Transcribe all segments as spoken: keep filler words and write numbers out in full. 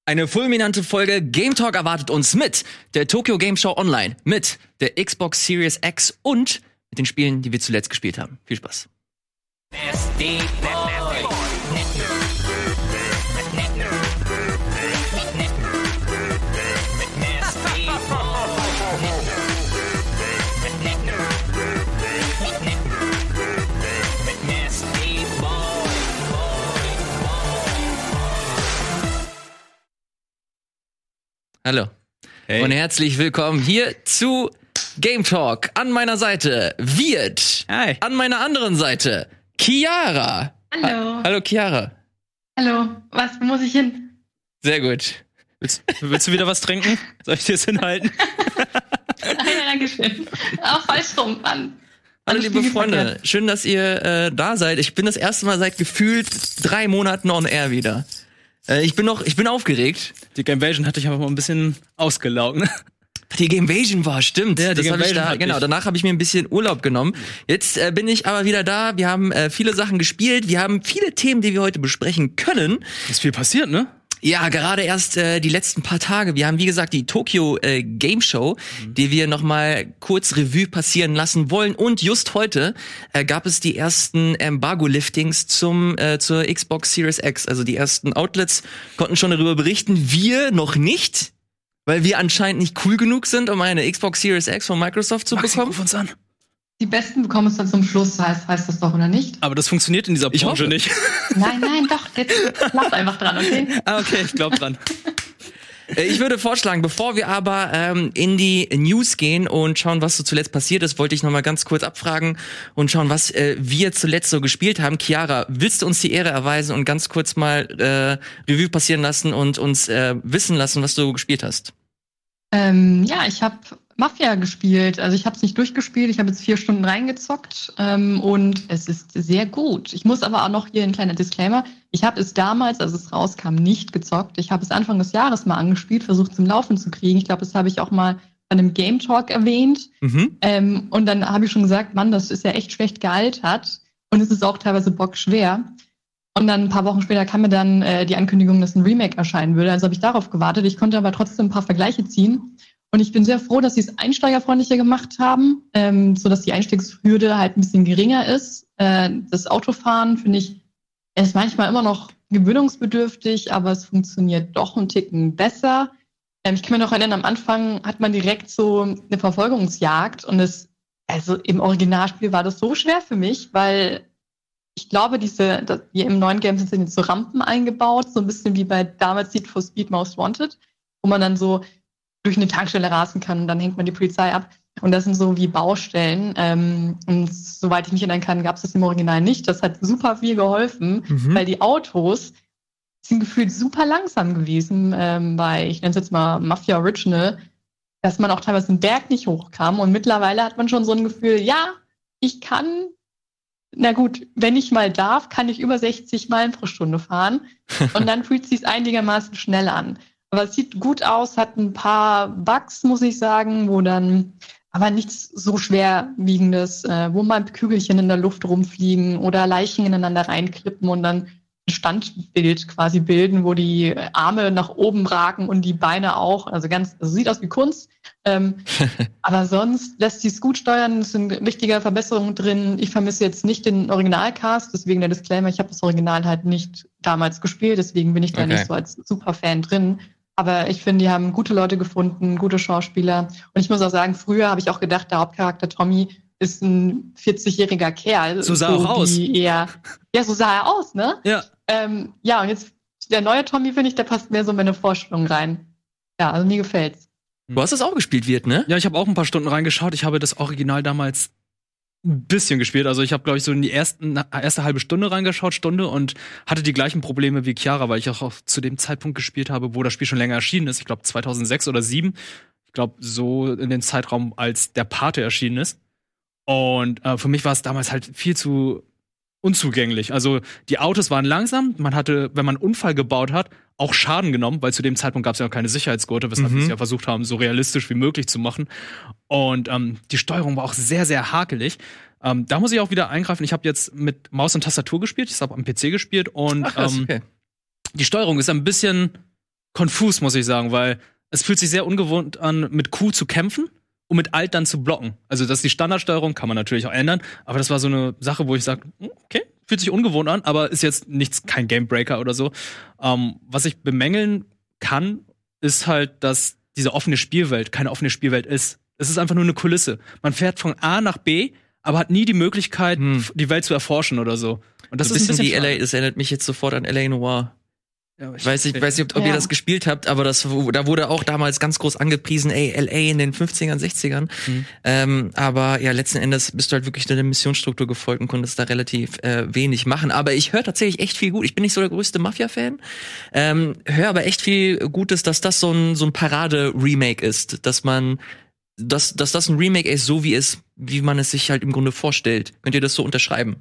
Eine fulminante Folge Game Talk erwartet uns mit der Tokyo Game Show Online, mit der Xbox Series X und mit den Spielen, die wir zuletzt gespielt haben. Viel Spaß. Hallo hey. Und herzlich willkommen hier zu Game Talk. An meiner Seite Wirt. Hi. An meiner anderen Seite Chiara. Hallo. Ha- Hallo Chiara. Hallo, was, wo muss ich hin? Sehr gut. Willst, willst du wieder was trinken? Soll ich dir das hinhalten? Nein, danke schön. Auch falsch rum, Mann. Hallo liebe Freunde, verkehrt. Schön, dass ihr äh, da seid. Ich bin das erste Mal seit gefühlt drei Monaten on air wieder. Äh, ich bin noch, ich bin aufgeregt. Die Gamevasion hatte ich aber mal ein bisschen ausgelaugt, ne? Die Gamevasion war, stimmt. Ja, die das hab ich da, hatte genau, ich. danach habe ich mir ein bisschen Urlaub genommen. Jetzt äh, bin ich aber wieder da. Wir haben äh, viele Sachen gespielt. Wir haben viele Themen, die wir heute besprechen können. Ist viel passiert, ne? Ja, gerade erst äh, die letzten paar Tage. Wir haben, wie gesagt, die Tokyo äh, Game Show, mhm. die wir noch mal kurz Revue passieren lassen wollen. Und just heute äh, gab es die ersten Embargo-Liftings zum äh, zur Xbox Series X. Also die ersten Outlets konnten schon darüber berichten. Wir noch nicht, weil wir anscheinend nicht cool genug sind, um eine Xbox Series X von Microsoft zu Maxi, bekommen. ruf uns an. Die Besten bekommen es dann zum Schluss, heißt, heißt das doch, oder nicht? Aber das funktioniert in dieser Ich Branche hoffe. nicht. Nein, nein, doch, jetzt klappt einfach dran, okay? Ah, okay, ich glaub dran. Äh, Ich würde vorschlagen, bevor wir aber ähm, in die News gehen und schauen, was so zuletzt passiert ist, wollte ich noch mal ganz kurz abfragen und schauen, was äh, wir zuletzt so gespielt haben. Chiara, willst du uns die Ehre erweisen und ganz kurz mal äh, Revue passieren lassen und uns äh, wissen lassen, was du gespielt hast? Ähm, ja, ich habe Mafia gespielt. Also ich habe es nicht durchgespielt. Ich habe jetzt vier Stunden reingezockt ähm, und es ist sehr gut. Ich muss aber auch noch hier ein kleiner Disclaimer. Ich habe es damals, als es rauskam, nicht gezockt. Ich habe es Anfang des Jahres mal angespielt, versucht zum Laufen zu kriegen. Ich glaube, das habe ich auch mal bei einem Game Talk erwähnt. Mhm. Ähm, und dann habe ich schon gesagt, Mann, das ist ja echt schlecht gealtert. Und es ist auch teilweise bockschwer. Und dann ein paar Wochen später kam mir dann äh, die Ankündigung, dass ein Remake erscheinen würde. Also habe ich darauf gewartet. Ich konnte aber trotzdem ein paar Vergleiche ziehen. Und ich bin sehr froh, dass sie es einsteigerfreundlicher gemacht haben, ähm, so dass die Einstiegshürde halt ein bisschen geringer ist. Äh, das Autofahren, finde ich, ist manchmal immer noch gewöhnungsbedürftig, aber es funktioniert doch einen Ticken besser. Ähm, ich kann mir noch erinnern, am Anfang hat man direkt so eine Verfolgungsjagd und es, also im Originalspiel war das so schwer für mich, weil ich glaube, diese, das, hier im neuen Game sind jetzt so Rampen eingebaut, so ein bisschen wie bei damals Need for Speed Most Wanted, wo man dann so durch eine Tankstelle rasen kann und dann hängt man die Polizei ab. Und das sind so wie Baustellen. Ähm, und soweit ich mich erinnern kann, gab es das im Original nicht. Das hat super viel geholfen, Mhm. weil die Autos sind gefühlt super langsam gewesen ähm, bei, ich nenne es jetzt mal Mafia Original, dass man auch teilweise den Berg nicht hochkam. Und mittlerweile hat man schon so ein Gefühl, ja, ich kann, na gut, wenn ich mal darf, kann ich über sechzig Meilen pro Stunde fahren. Und dann fühlt es sich einigermaßen schnell an. Aber es sieht gut aus, hat ein paar Bugs, muss ich sagen, wo dann aber nichts so schwerwiegendes, äh, wo mal Kügelchen in der Luft rumfliegen oder Leichen ineinander reinklippen und dann ein Standbild quasi bilden, wo die Arme nach oben ragen und die Beine auch. Also ganz, also sieht aus wie Kunst. Ähm, aber sonst lässt sie es gut steuern. Es sind wichtige Verbesserungen drin. Ich vermisse jetzt nicht den Originalcast, deswegen der Disclaimer, ich habe das Original halt nicht damals gespielt, deswegen bin ich da Okay. nicht so als Superfan drin. Aber ich finde, die haben gute Leute gefunden, gute Schauspieler. Und ich muss auch sagen, früher habe ich auch gedacht, der Hauptcharakter Tommy ist ein vierzigjähriger Kerl. So sah er auch aus. Eher, ja, so sah er aus, ne? Ja. Ähm, ja, und jetzt der neue Tommy, finde ich, der passt mehr so in meine Vorstellung rein. Ja, also mir gefällt's. Du hast das auch gespielt, Wirt, ne? Ja, ich habe auch ein paar Stunden reingeschaut. Ich habe das Original damals ein bisschen gespielt. Also ich habe, glaube ich, so in die ersten, erste halbe Stunde reingeschaut, Stunde, und hatte die gleichen Probleme wie Chiara, weil ich auch zu dem Zeitpunkt gespielt habe, wo das Spiel schon länger erschienen ist. Ich glaube zweitausendsechs oder zweitausendsieben. Ich glaube so in dem Zeitraum, als der Pate erschienen ist. Und äh, für mich war es damals halt viel zu unzugänglich. Also die Autos waren langsam. Man hatte, wenn man einen Unfall gebaut hat, auch Schaden genommen, weil zu dem Zeitpunkt gab es ja noch keine Sicherheitsgurte, weshalb Mhm. wir es ja versucht haben, so realistisch wie möglich zu machen. Und ähm, die Steuerung war auch sehr, sehr hakelig. Ähm, da muss ich auch wieder eingreifen. Ich habe jetzt mit Maus und Tastatur gespielt. Ich habe am P C gespielt und Ach, krass, ähm, okay. die Steuerung ist ein bisschen konfus, muss ich sagen, weil es fühlt sich sehr ungewohnt an, mit Q zu kämpfen und mit Alt dann zu blocken. Also das ist die Standardsteuerung, kann man natürlich auch ändern, aber das war so eine Sache, wo ich sage, okay, fühlt sich ungewohnt an, aber ist jetzt nichts, kein Gamebreaker oder so. Ähm, was ich bemängeln kann, ist halt, dass diese offene Spielwelt keine offene Spielwelt ist. Es ist einfach nur eine Kulisse. Man fährt von A nach B, aber hat nie die Möglichkeit, hm. die Welt zu erforschen oder so. Und das so ist ein bisschen die L A, das erinnert mich jetzt sofort an L A Noire. Ja, ich weiß nicht, weiß nicht, ob, ob ja. ihr das gespielt habt, aber das, da wurde auch damals ganz groß angepriesen, ey, L A in den fünfzigern, sechzigern. Mhm. Ähm, aber ja, letzten Endes bist du halt wirklich der Missionsstruktur gefolgt und konntest da relativ äh, wenig machen. Aber ich höre tatsächlich echt viel gut. Ich bin nicht so der größte Mafia-Fan, ähm, höre aber echt viel Gutes, dass das so ein, so ein Parade-Remake ist, dass man, dass, dass das ein Remake ist, so wie es, wie man es sich halt im Grunde vorstellt. Könnt ihr das so unterschreiben?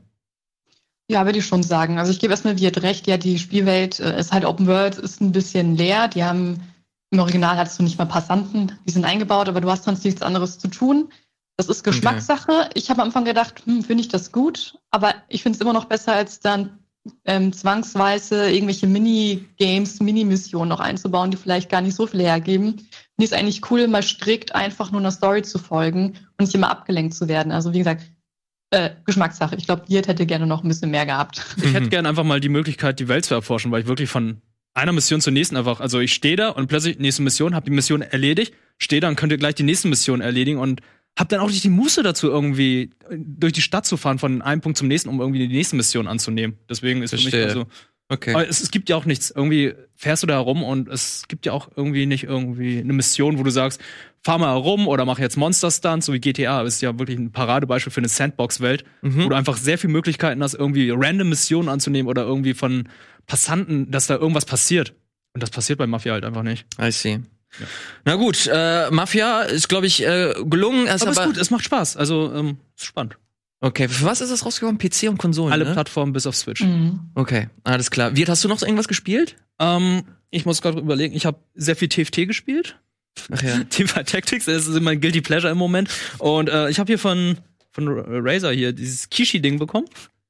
Ja, würde ich schon sagen. Also ich gebe erstmal Wirt recht, ja, die Spielwelt äh, ist halt Open World, ist ein bisschen leer. Die haben, im Original hattest du nicht mal Passanten, die sind eingebaut, aber du hast sonst nichts anderes zu tun. Das ist Geschmackssache. Okay. Ich habe am Anfang gedacht, hm, finde ich das gut, aber ich finde es immer noch besser, als dann ähm, zwangsweise irgendwelche Minigames, Mini-Missionen noch einzubauen, die vielleicht gar nicht so viel hergeben. Finde ich es eigentlich cool, mal strikt einfach nur einer Story zu folgen und nicht immer abgelenkt zu werden. Also wie gesagt, Äh, Geschmackssache. Ich glaube, Wirt hätte gerne noch ein bisschen mehr gehabt. Ich hätte gerne einfach mal die Möglichkeit, die Welt zu erforschen, weil ich wirklich von einer Mission zur nächsten einfach, also ich stehe da und plötzlich nächste Mission, hab die Mission erledigt, stehe da und könnt ihr gleich die nächste Mission erledigen und hab dann auch nicht die Muße dazu, irgendwie durch die Stadt zu fahren, von einem Punkt zum nächsten, um irgendwie die nächste Mission anzunehmen. Deswegen ist für mich also okay. Aber es, es gibt ja auch nichts. Irgendwie fährst du da herum und es gibt ja auch irgendwie nicht irgendwie eine Mission, wo du sagst, fahr mal herum oder mach jetzt Monster-Stunts, so wie G T A. Das ist ja wirklich ein Paradebeispiel für eine Sandbox-Welt, mhm. wo du einfach sehr viele Möglichkeiten hast, irgendwie random Missionen anzunehmen oder irgendwie von Passanten, dass da irgendwas passiert. Und das passiert bei Mafia halt einfach nicht. I see. Ja. Na gut, äh, Mafia ist, glaube ich, äh, gelungen. Aber, aber ist gut, es macht Spaß. Also, ähm, ist spannend. Okay, für was ist das rausgekommen? P C und Konsolen, Alle ne? Plattformen bis auf Switch. Mhm. Okay, alles klar. Wirt, hast du noch so irgendwas gespielt? Ähm, ich muss gerade überlegen, ich habe sehr viel T F T gespielt. Ach ja. Teamfight Tactics, das ist mein Guilty Pleasure im Moment. Und äh, ich habe hier von, von Razer hier dieses Kishi-Ding bekommen.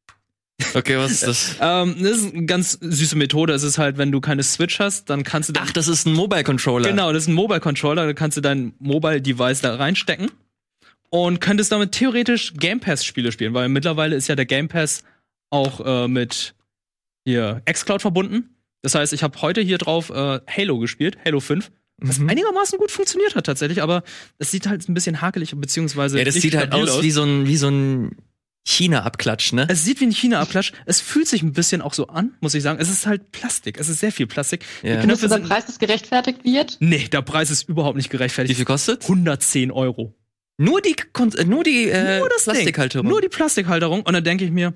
Okay, was ist das? ähm, das ist eine ganz süße Methode. Es ist halt, wenn du keine Switch hast, dann kannst du... Ach, das ist ein Mobile-Controller. Genau, das ist ein Mobile-Controller. Da kannst du dein Mobile-Device da reinstecken und könntest damit theoretisch Game Pass-Spiele spielen, weil mittlerweile ist ja der Game Pass auch äh, mit hier xCloud verbunden. Das heißt, ich habe heute hier drauf äh, Halo gespielt, Halo fünf. Was mhm. einigermaßen gut funktioniert hat tatsächlich, aber es sieht halt ein bisschen hakelig beziehungsweise ja, das sieht halt aus, aus wie so ein wie so ein China-Abklatsch, ne? Es sieht wie ein China-Abklatsch. Es fühlt sich ein bisschen auch so an, muss ich sagen. Es ist halt Plastik. Es ist sehr viel Plastik. Ja. Findest du, der Preis, das gerechtfertigt wird? Nee, der Preis ist überhaupt nicht gerechtfertigt. Wie viel kostet? hundertzehn Euro. Nur die Kon nur die äh, nur das Plastikhalterung. Ding. Nur die Plastikhalterung. Und dann denke ich mir,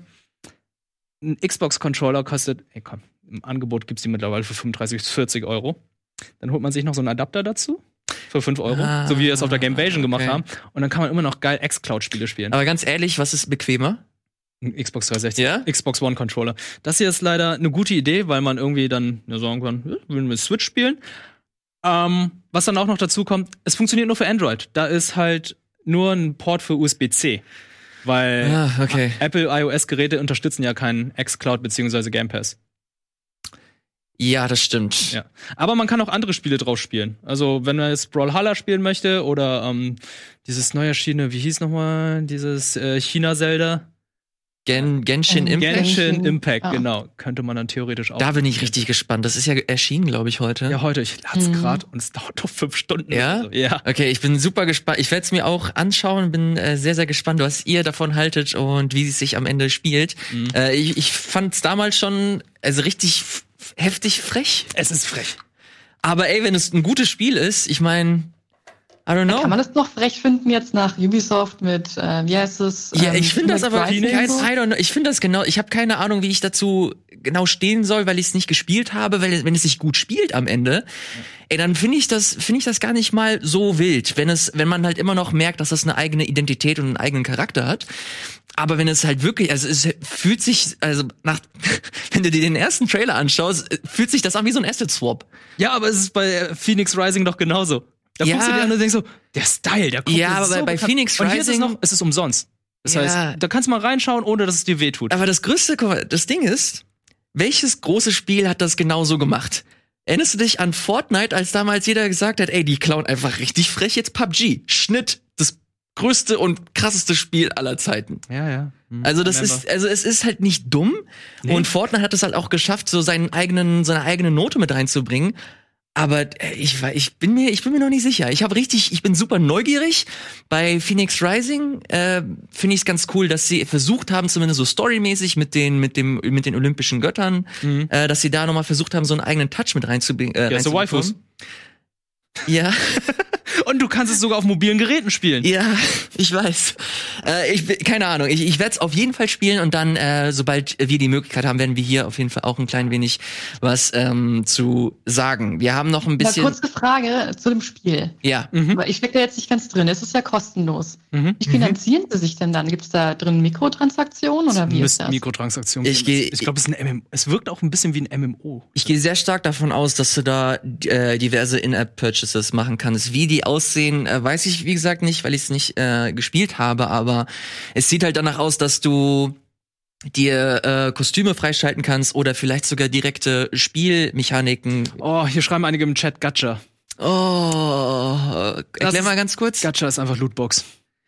ein Xbox-Controller kostet, ey komm, im Angebot gibt's die mittlerweile für fünfunddreißig bis vierzig Euro. Dann holt man sich noch so einen Adapter dazu. Für fünf Euro. Ah, so wie wir es auf der Gamevasion gemacht okay. haben. Und dann kann man immer noch geil xCloud-Spiele spielen. Aber ganz ehrlich, was ist bequemer? Ein Xbox dreihundertsechzig. Ja? Xbox One Controller. Das hier ist leider eine gute Idee, weil man irgendwie dann ja, sagen kann, wir wollen mit Switch spielen. Ähm, was dann auch noch dazu kommt, es funktioniert nur für Android. Da ist halt nur ein Port für U S B C. Weil ah, okay. Apple iOS-Geräte unterstützen ja keinen xCloud bzw. Game Pass. Ja, das stimmt. Ja. Aber man kann auch andere Spiele drauf spielen. Also, wenn man jetzt Brawlhalla spielen möchte oder ähm, dieses neu erschienene, wie hieß nochmal, dieses äh, China-Zelda? Gen Genshin Impact? Genshin Impact, ja. genau. Könnte man dann theoretisch auch. Da bin ich richtig gespannt. Das ist ja erschienen, glaube ich, heute. Ja, heute. Ich lad's mhm. gerade und es dauert doch fünf Stunden. Ja? So. Ja. Okay, ich bin super gespannt. Ich werde es mir auch anschauen. Bin äh, sehr, sehr gespannt, was ihr davon haltet und wie es sich am Ende spielt. Mhm. Äh, ich ich fand es damals schon also richtig f- heftig frech. Es ist frech. Aber ey, wenn es ein gutes Spiel ist, ich meine, I don't know. Kann man das noch frech finden jetzt nach Ubisoft mit, äh, wie heißt es? Ja, ich finde das aber, Rising kein, so? I don't know, ich finde das genau, ich habe keine Ahnung, wie ich dazu genau stehen soll, weil ich es nicht gespielt habe, weil wenn es sich gut spielt am Ende, ey, dann finde ich das, finde ich das gar nicht mal so wild, wenn es, wenn man halt immer noch merkt, dass das eine eigene Identität und einen eigenen Charakter hat. Aber wenn es halt wirklich, also es fühlt sich, also nach, wenn du dir den ersten Trailer anschaust, fühlt sich das an wie so ein Asset-Swap. Ja, aber es ist bei Phoenix Rising doch genauso. Da ja. guckst du dir an und denkst so, der Style, der kommt Ja, aber so bei, bei bekannt. Phoenix Und hier ist es Rising noch, es ist umsonst. Das Ja. heißt, da kannst du mal reinschauen, ohne dass es dir wehtut. Aber das größte, das Ding ist, welches große Spiel hat das genauso gemacht? Erinnerst du dich an Fortnite, als damals jeder gesagt hat, ey, die klauen einfach richtig frech jetzt P U B G. Schnitt, das größte und krasseste Spiel aller Zeiten. Ja, ja. Hm. Also das Remember. ist, also es ist halt nicht dumm. Nee. Und Fortnite hat es halt auch geschafft, so seinen eigenen, seine eigene Note mit reinzubringen. Aber äh, ich, war- ich bin mir, ich bin mir noch nicht sicher. Ich habe richtig, ich bin super neugierig. Bei Phoenix Rising äh, finde ich es ganz cool, dass sie versucht haben, zumindest so storymäßig mit den, mit dem, mit den olympischen Göttern, Mhm. äh, dass sie da nochmal versucht haben, so einen eigenen Touch mit reinzubringen. Äh, Ja, so reinzubekommen. Waifus. Ja. Und du kannst es sogar auf mobilen Geräten spielen. Ja, ich weiß. Äh, ich bin- keine Ahnung. Ich, ich werde es auf jeden Fall spielen und dann, äh, sobald wir die Möglichkeit haben, werden wir hier auf jeden Fall auch ein klein wenig was ähm, zu sagen. Wir haben noch ein Mal bisschen. kurze Frage zu dem Spiel. Ja. Mhm. Aber ich stecke da jetzt nicht ganz drin. Es ist ja kostenlos. Mhm. Wie finanzieren sie sich denn dann? Gibt es da drin Mikrotransaktionen oder wie ist Müssten das? Mikrotransaktionen. Ich geben. geh- ich glaube, es ist ein M M O. Es wirkt auch ein bisschen wie ein M M O. Ich gehe sehr stark davon aus, dass du da äh, diverse In-App-Purchases machen kannst. Wie die aussehen, äh, weiß ich wie gesagt nicht, weil ich es nicht äh, gespielt habe. Aber es sieht halt danach aus, dass du dir äh, Kostüme freischalten kannst oder vielleicht sogar direkte Spielmechaniken. Oh, hier schreiben einige im Chat Gacha. Oh, erklär ist- mal ganz kurz. Gacha ist einfach Lootbox.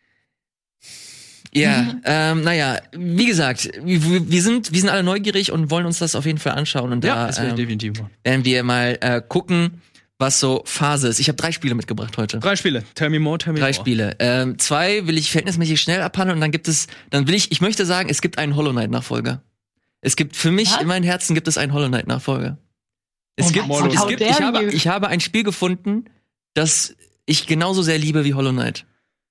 Ja, Mhm. ähm, naja, wie gesagt, wir, wir sind, wir sind alle neugierig und wollen uns das auf jeden Fall anschauen. Und Ja, da das will ich ähm, definitiv machen. werden wir mal äh, gucken, was so Phase ist. Ich habe drei Spiele mitgebracht heute. Drei Spiele. Tell me more, tell me Drei more. Spiele. Ähm, zwei will ich verhältnismäßig schnell abhandeln und dann gibt es, dann will ich, ich möchte sagen, es gibt einen Hollow Knight Nachfolger. Es gibt für mich Was? in meinem Herzen gibt es einen Hollow Knight Nachfolger. Es Oh gibt, mein Gott, es how gibt dare ich habe, you. ich habe ein Spiel gefunden, das ich genauso sehr liebe wie Hollow Knight.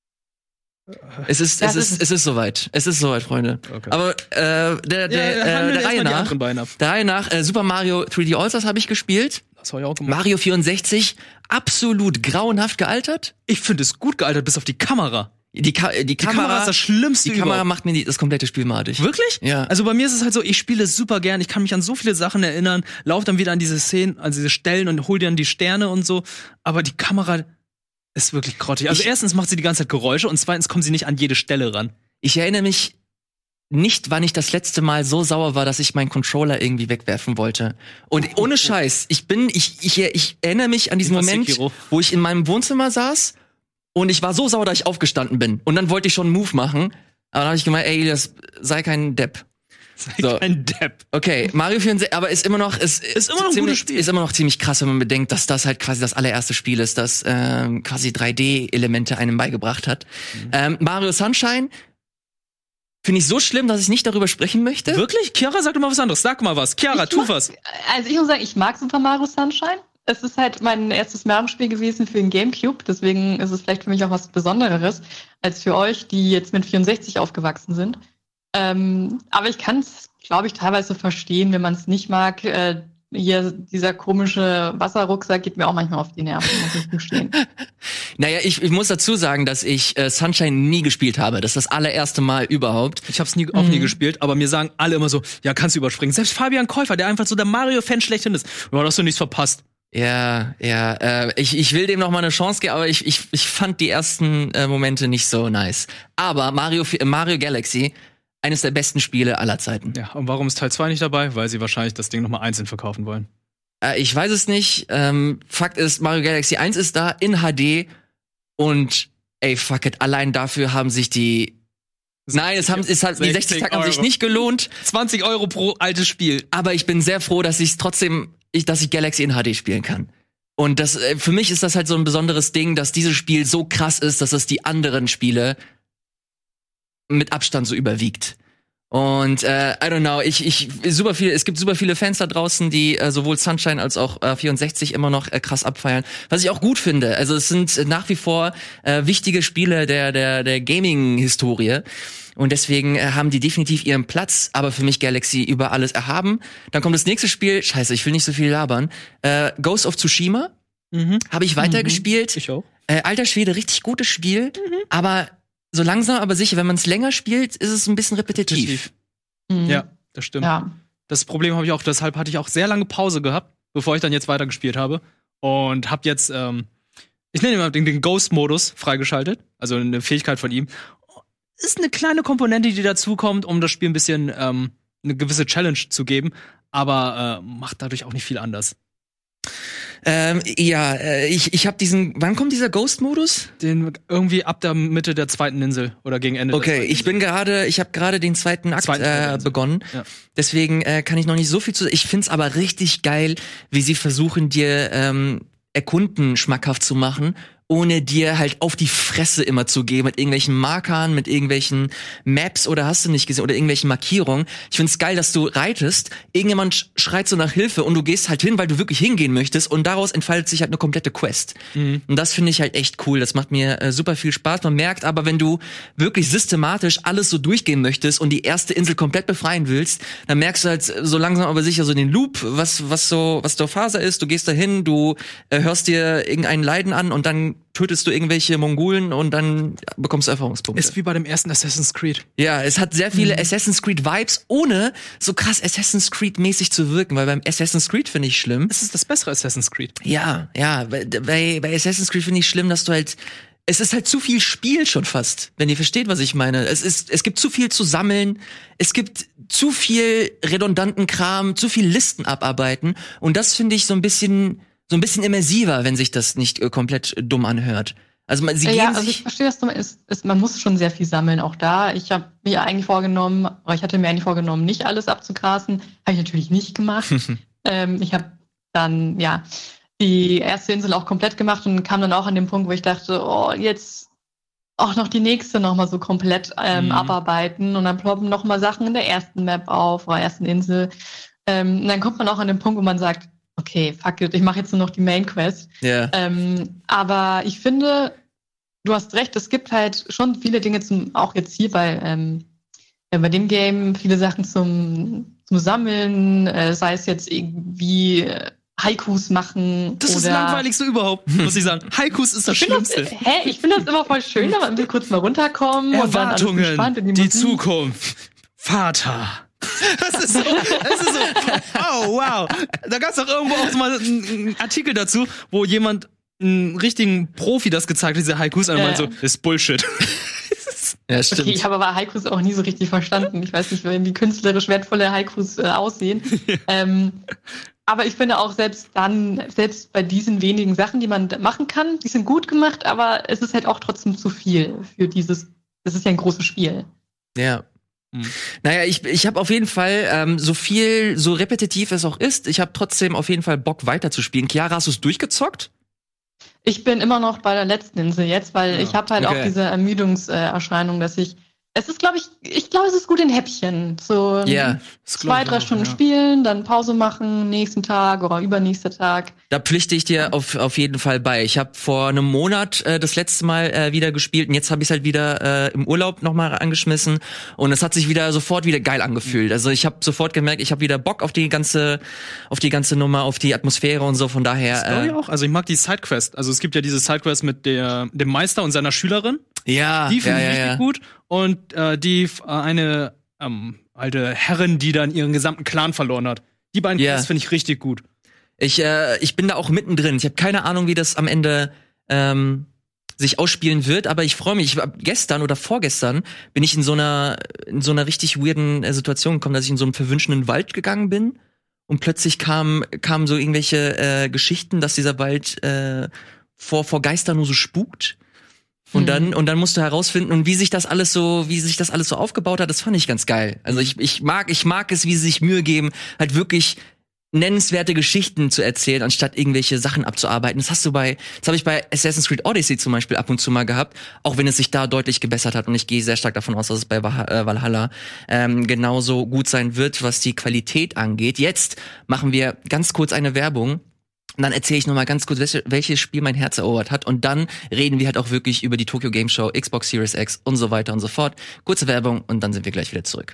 Es ist, Das es ist, ist- es ist soweit. Es ist soweit, Freunde. Okay. Aber äh, der, der, Ja, äh, handelt der erst mal Reihe die nach, anderen Beine ab. der Reihe nach, äh, Super Mario drei D All-Stars habe ich gespielt. Das habe ich auch gemacht. Mario vierundsechzig, absolut grauenhaft gealtert. Ich finde es gut gealtert, bis auf die Kamera. Die, Ka die, Die Kamera, Kamera ist das Schlimmste die Kamera überhaupt. macht mir die, das komplette Spiel madig. Wirklich? Ja. Also bei mir ist es halt so, ich spiele es super gern, ich kann mich an so viele Sachen erinnern, laufe dann wieder an diese Szenen, an diese Stellen und hol dann die Sterne und so, aber die Kamera ist wirklich grottig. Also Ich- erstens macht sie die ganze Zeit Geräusche und zweitens kommt sie nicht an jede Stelle ran. Ich erinnere mich nicht, wann ich das letzte Mal so sauer war, dass ich meinen Controller irgendwie wegwerfen wollte. Und ohne Scheiß, ich bin, ich, ich, ich erinnere mich an diesen Wie bei Moment, Sekiro. wo ich in meinem Wohnzimmer saß und ich war so sauer, dass ich aufgestanden bin. Und dann wollte ich schon einen Move machen. Aber dann habe ich gemeint, ey, das sei kein Depp. So. Ein Depp. Okay, Mario vierundsechzig, aber ist immer noch ist, Ist immer noch ein ziemlich, gutes Spiel. Ist immer noch ziemlich krass, wenn man bedenkt, dass das halt quasi das allererste Spiel ist, das ähm, quasi drei D-Elemente einem beigebracht hat. Mhm. Ähm, Mario Sunshine finde ich so schlimm, dass ich nicht darüber sprechen möchte. Wirklich? Chiara, sag doch mal was anderes. Sag mal was. Chiara, Ich tu mag- was. Also ich muss sagen, ich mag Super Mario Sunshine. Es ist halt mein erstes Mario-Spiel gewesen für den GameCube. Deswegen ist es vielleicht für mich auch was Besonderes als für euch, die jetzt mit vierundsechzig aufgewachsen sind. Ähm, aber ich kann es, glaube ich, teilweise verstehen, wenn man es nicht mag. Äh, hier dieser komische Wasserrucksack geht mir auch manchmal auf die Nerven, muss ich gestehen. Naja, ich, ich muss dazu sagen, dass ich äh, Sunshine nie gespielt habe. Das ist das allererste Mal überhaupt. Ich hab's nie, auch nie gespielt, aber mir sagen alle immer so, ja, kannst du überspringen. Selbst Fabian Käufer, der einfach so der Mario-Fan schlechthin ist. Ja, hast du nichts verpasst. Ja, ja, äh, ich, ich will dem noch mal eine Chance geben, aber ich, ich, ich fand die ersten äh, Momente nicht so nice. Aber Mario, äh, Mario Galaxy, eines der besten Spiele aller Zeiten. Ja, und warum ist Teil zwei nicht dabei? Weil sie wahrscheinlich das Ding nochmal einzeln verkaufen wollen. Äh, ich weiß es nicht. Ähm, Fakt ist, Mario Galaxy eins ist da in H D und ey, fuck it, allein dafür haben sich die Nein, es haben, es hat, die sechzig Tage haben sich Euro. nicht gelohnt, zwanzig Euro pro altes Spiel. aber ich bin sehr froh, dass ich trotzdem, ich, dass ich Galaxy in H D spielen kann. Und das, äh, für mich ist das halt so ein besonderes Ding, dass dieses Spiel so krass ist, dass es die anderen Spiele mit Abstand so überwiegt. Und äh, I don't know, ich ich super viele, es gibt super viele Fans da draußen, die äh, sowohl Sunshine als auch äh, vierundsechzig immer noch äh, krass abfeiern, was ich auch gut finde. Also es sind äh, nach wie vor äh, wichtige Spiele der der der Gaming-Historie und deswegen äh, haben die definitiv ihren Platz. Aber für mich Galaxy über alles erhaben. Dann kommt das nächste Spiel. Scheiße, ich will nicht so viel labern. Äh, Ghost of Tsushima Mhm. habe ich weitergespielt. Ich auch. Äh, alter Schwede, richtig gutes Spiel, aber so langsam aber sicher, wenn man es länger spielt, ist es ein bisschen repetitiv. Mhm. Ja, das stimmt. Ja. Das Problem habe ich auch, deshalb hatte ich auch sehr lange Pause gehabt, bevor ich dann jetzt weitergespielt habe. Und habe jetzt, ähm, ich nenne ihn mal den, den Ghost-Modus freigeschaltet, also eine Fähigkeit von ihm. Ist eine kleine Komponente, die dazukommt, um das Spiel ein bisschen ähm, eine gewisse Challenge zu geben, aber äh, macht dadurch auch nicht viel anders. Ähm, ja, äh, ich, ich habe diesen, wann kommt dieser Ghost-Modus? Den irgendwie ab der Mitte der zweiten Insel oder gegen Ende Okay, der zweiten ich bin gerade, ich habe gerade den zweiten Akt Zweiten äh, Insel. begonnen. Ja. Deswegen äh, kann ich noch nicht so viel zu. Ich find's aber richtig geil, wie sie versuchen, dir ähm, Erkunden schmackhaft zu machen, ohne dir halt auf die Fresse immer zu geben mit irgendwelchen Markern, mit irgendwelchen Maps oder hast du nicht gesehen oder irgendwelchen Markierungen. Ich find's geil, dass du reitest, irgendjemand sch- schreit so nach Hilfe und du gehst halt hin, weil du wirklich hingehen möchtest und daraus entfaltet sich halt eine komplette Quest. Mhm. Und das finde ich halt echt cool. Das macht mir äh, super viel Spaß. Man merkt aber, wenn du wirklich systematisch alles so durchgehen möchtest und die erste Insel komplett befreien willst, dann merkst du halt so langsam aber sicher so den Loop, was was so was der Phase ist. Du gehst dahin, du äh, hörst dir irgendein Leiden an und dann tötest du irgendwelche Mongolen und dann bekommst du Erfahrungspunkte. Ist wie bei dem ersten Assassin's Creed. Ja, es hat sehr viele Mhm. Assassin's Creed Vibes, ohne so krass Assassin's Creed mäßig zu wirken, weil beim Assassin's Creed finde ich schlimm. Es ist das bessere Assassin's Creed. Ja, ja, bei, bei, bei Assassin's Creed finde ich schlimm, dass du halt es ist halt zu viel Spiel schon fast, wenn ihr versteht, was ich meine. Es ist, es gibt zu viel zu sammeln, es gibt zu viel redundanten Kram, zu viel Listen abarbeiten und das finde ich so ein bisschen so ein bisschen immersiver, wenn sich das nicht äh, komplett dumm anhört. Also man, sie ja, geben also sich ich verstehe, dass du ist, ist, man muss schon sehr viel sammeln, auch da. Ich habe mir eigentlich vorgenommen, oder ich hatte mir eigentlich vorgenommen, nicht alles abzugrasen. Habe ich natürlich nicht gemacht. ähm, ich habe dann, ja, die erste Insel auch komplett gemacht und kam dann auch an den Punkt, wo ich dachte, oh, jetzt auch noch die nächste noch mal so komplett ähm, Mhm. abarbeiten und dann ploppen noch mal Sachen in der ersten Map auf, oder ersten Insel. Ähm, und dann kommt man auch an den Punkt, wo man sagt, okay, fuck it, ich mache jetzt nur noch die Main Quest. ja. Ähm, aber ich finde, du hast recht, es gibt halt schon viele Dinge zum, auch jetzt hier bei, ähm, ja, bei dem Game, viele Sachen zum, zum Sammeln, äh, sei es jetzt irgendwie äh, Haikus machen. Das oder ist das Langweiligste überhaupt, muss ich sagen. Haikus ist das Ich finde Schlimmste. das, hä? Ich finde das immer voll schön, aber will kurz mal runterkommen und dann alles Erwartungen, entspannt in die, die Musik. Zukunft. Vater. Das ist so, das ist so, oh wow. Da gab es doch irgendwo auch mal einen einen Artikel dazu, wo jemand, einen richtigen Profi das gezeigt hat, diese Haikus, und er Ja, meint so, ja. das ist Bullshit. Ja, stimmt. Okay, ich habe aber Haikus auch nie so richtig verstanden. Ich weiß nicht, wie künstlerisch wertvolle Haikus äh, aussehen. ähm, aber ich finde auch selbst dann, selbst bei diesen wenigen Sachen, die man machen kann, die sind gut gemacht, aber es ist halt auch trotzdem zu viel für dieses, das ist ja ein großes Spiel. Ja. Mhm. Naja, ich, ich habe auf jeden Fall, ähm, so viel, so repetitiv es auch ist, ich habe trotzdem auf jeden Fall Bock weiterzuspielen. Chiara, hast du es durchgezockt? Ich bin immer noch bei der letzten Insel jetzt, weil Ja. ich habe halt Okay. auch diese Ermüdungserscheinung, dass ich, es ist, glaube ich, ich glaube, es ist gut in Häppchen. So Ja. Das glaub zwei, ich drei auch, Stunden ja. spielen, dann Pause machen, nächsten Tag oder übernächster Tag. Da pflichte ich dir auf, auf jeden Fall bei. Ich habe vor einem Monat äh, das letzte Mal äh, wieder gespielt und jetzt habe ich es halt wieder äh, im Urlaub nochmal angeschmissen und es hat sich wieder sofort wieder geil angefühlt. Also ich habe sofort gemerkt, ich habe wieder Bock auf die ganze auf die ganze Nummer, auf die Atmosphäre und so, von daher Story äh, auch. Also ich mag die Sidequest. Also es gibt ja diese Sidequest mit der, dem Meister und seiner Schülerin. ja, Die finde ja, ich ja, richtig ja. gut. Und äh, die äh, eine ähm, alte Herrin, die dann ihren gesamten Clan verloren hat. Die beiden Ja. Quests finde ich richtig gut. Ich, äh, ich bin da auch mittendrin. Ich habe keine Ahnung, wie das am Ende ähm, sich ausspielen wird, aber ich freue mich. Ich war gestern oder vorgestern bin ich in so einer in so einer richtig weirden äh, Situation gekommen, dass ich in so einen verwünschenden Wald gegangen bin und plötzlich kamen kamen so irgendwelche äh, Geschichten, dass dieser Wald äh, vor vor Geistern nur so spukt. Und Hm. dann und dann musst du herausfinden, und wie sich das alles so, wie sich das alles so aufgebaut hat, das fand ich ganz geil. Also ich ich mag ich mag es, wie sie sich Mühe geben, halt wirklich nennenswerte Geschichten zu erzählen, anstatt irgendwelche Sachen abzuarbeiten. Das hast du bei, das habe ich bei Assassin's Creed Odyssey zum Beispiel ab und zu mal gehabt, auch wenn es sich da deutlich gebessert hat. Und ich gehe sehr stark davon aus, dass es bei Valha- äh, Valhalla ähm, genauso gut sein wird, was die Qualität angeht. Jetzt machen wir ganz kurz eine Werbung. Und dann erzähle ich noch mal ganz kurz, welche, welches Spiel mein Herz erobert hat. Und dann reden wir halt auch wirklich über die Tokyo Game Show, Xbox Series X und so weiter und so fort. Kurze Werbung und dann sind wir gleich wieder zurück.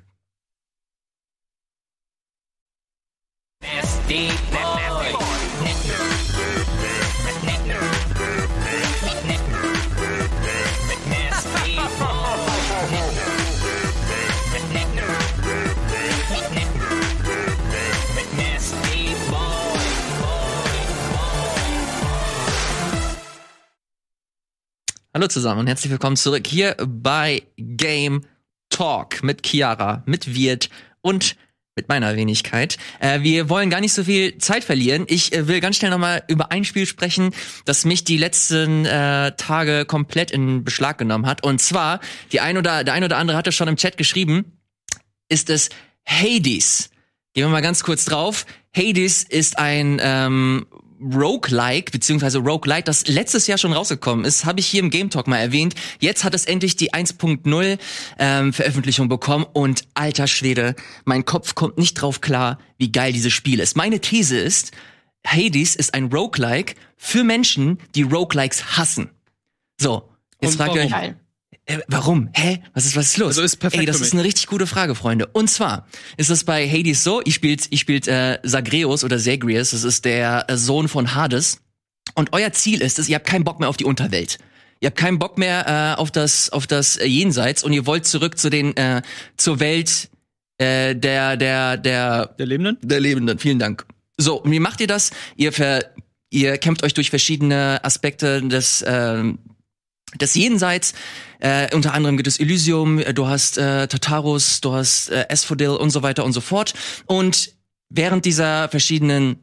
Hallo zusammen und herzlich willkommen zurück hier bei Game Talk mit Chiara, mit Wirt und mit meiner Wenigkeit. Äh, wir wollen gar nicht so viel Zeit verlieren. Ich äh, will ganz schnell nochmal über ein Spiel sprechen, das mich die letzten äh, Tage komplett in Beschlag genommen hat. Und zwar, die ein oder, der ein oder andere hatte schon im Chat geschrieben, ist es Hades. Gehen wir mal ganz kurz drauf. Hades ist ein ähm, Roguelike, beziehungsweise Roguelite, das letztes Jahr schon rausgekommen ist, habe ich hier im Game Talk mal erwähnt. Jetzt hat es endlich die eins Punkt null ähm, Veröffentlichung bekommen und alter Schwede, mein Kopf kommt nicht drauf klar, wie geil dieses Spiel ist. Meine These ist, Hades ist ein Roguelike für Menschen, die Roguelikes hassen. So, jetzt Und fragt ihr euch, Geil. Äh, warum? Hä? Was ist was ist los? Also ist perfekt Ey, das für ist mich. eine richtig gute Frage, Freunde. Und zwar ist es bei Hades so, ich spielt ich spielt äh, Zagreus oder Zagreus, das ist der äh, Sohn von Hades. Und euer Ziel ist es, ihr habt keinen Bock mehr auf die Unterwelt. Ihr habt keinen Bock mehr äh, auf das auf das äh, Jenseits und ihr wollt zurück zu den äh, zur Welt äh, der der der Der Lebenden? der Lebenden. Vielen Dank. So, und wie macht ihr das? Ihr ver ihr kämpft euch durch verschiedene Aspekte des ähm, des Jenseits. Äh, unter anderem gibt es Elysium, du hast äh, Tartarus, du hast äh, Asphodel und so weiter und so fort. Und während dieser verschiedenen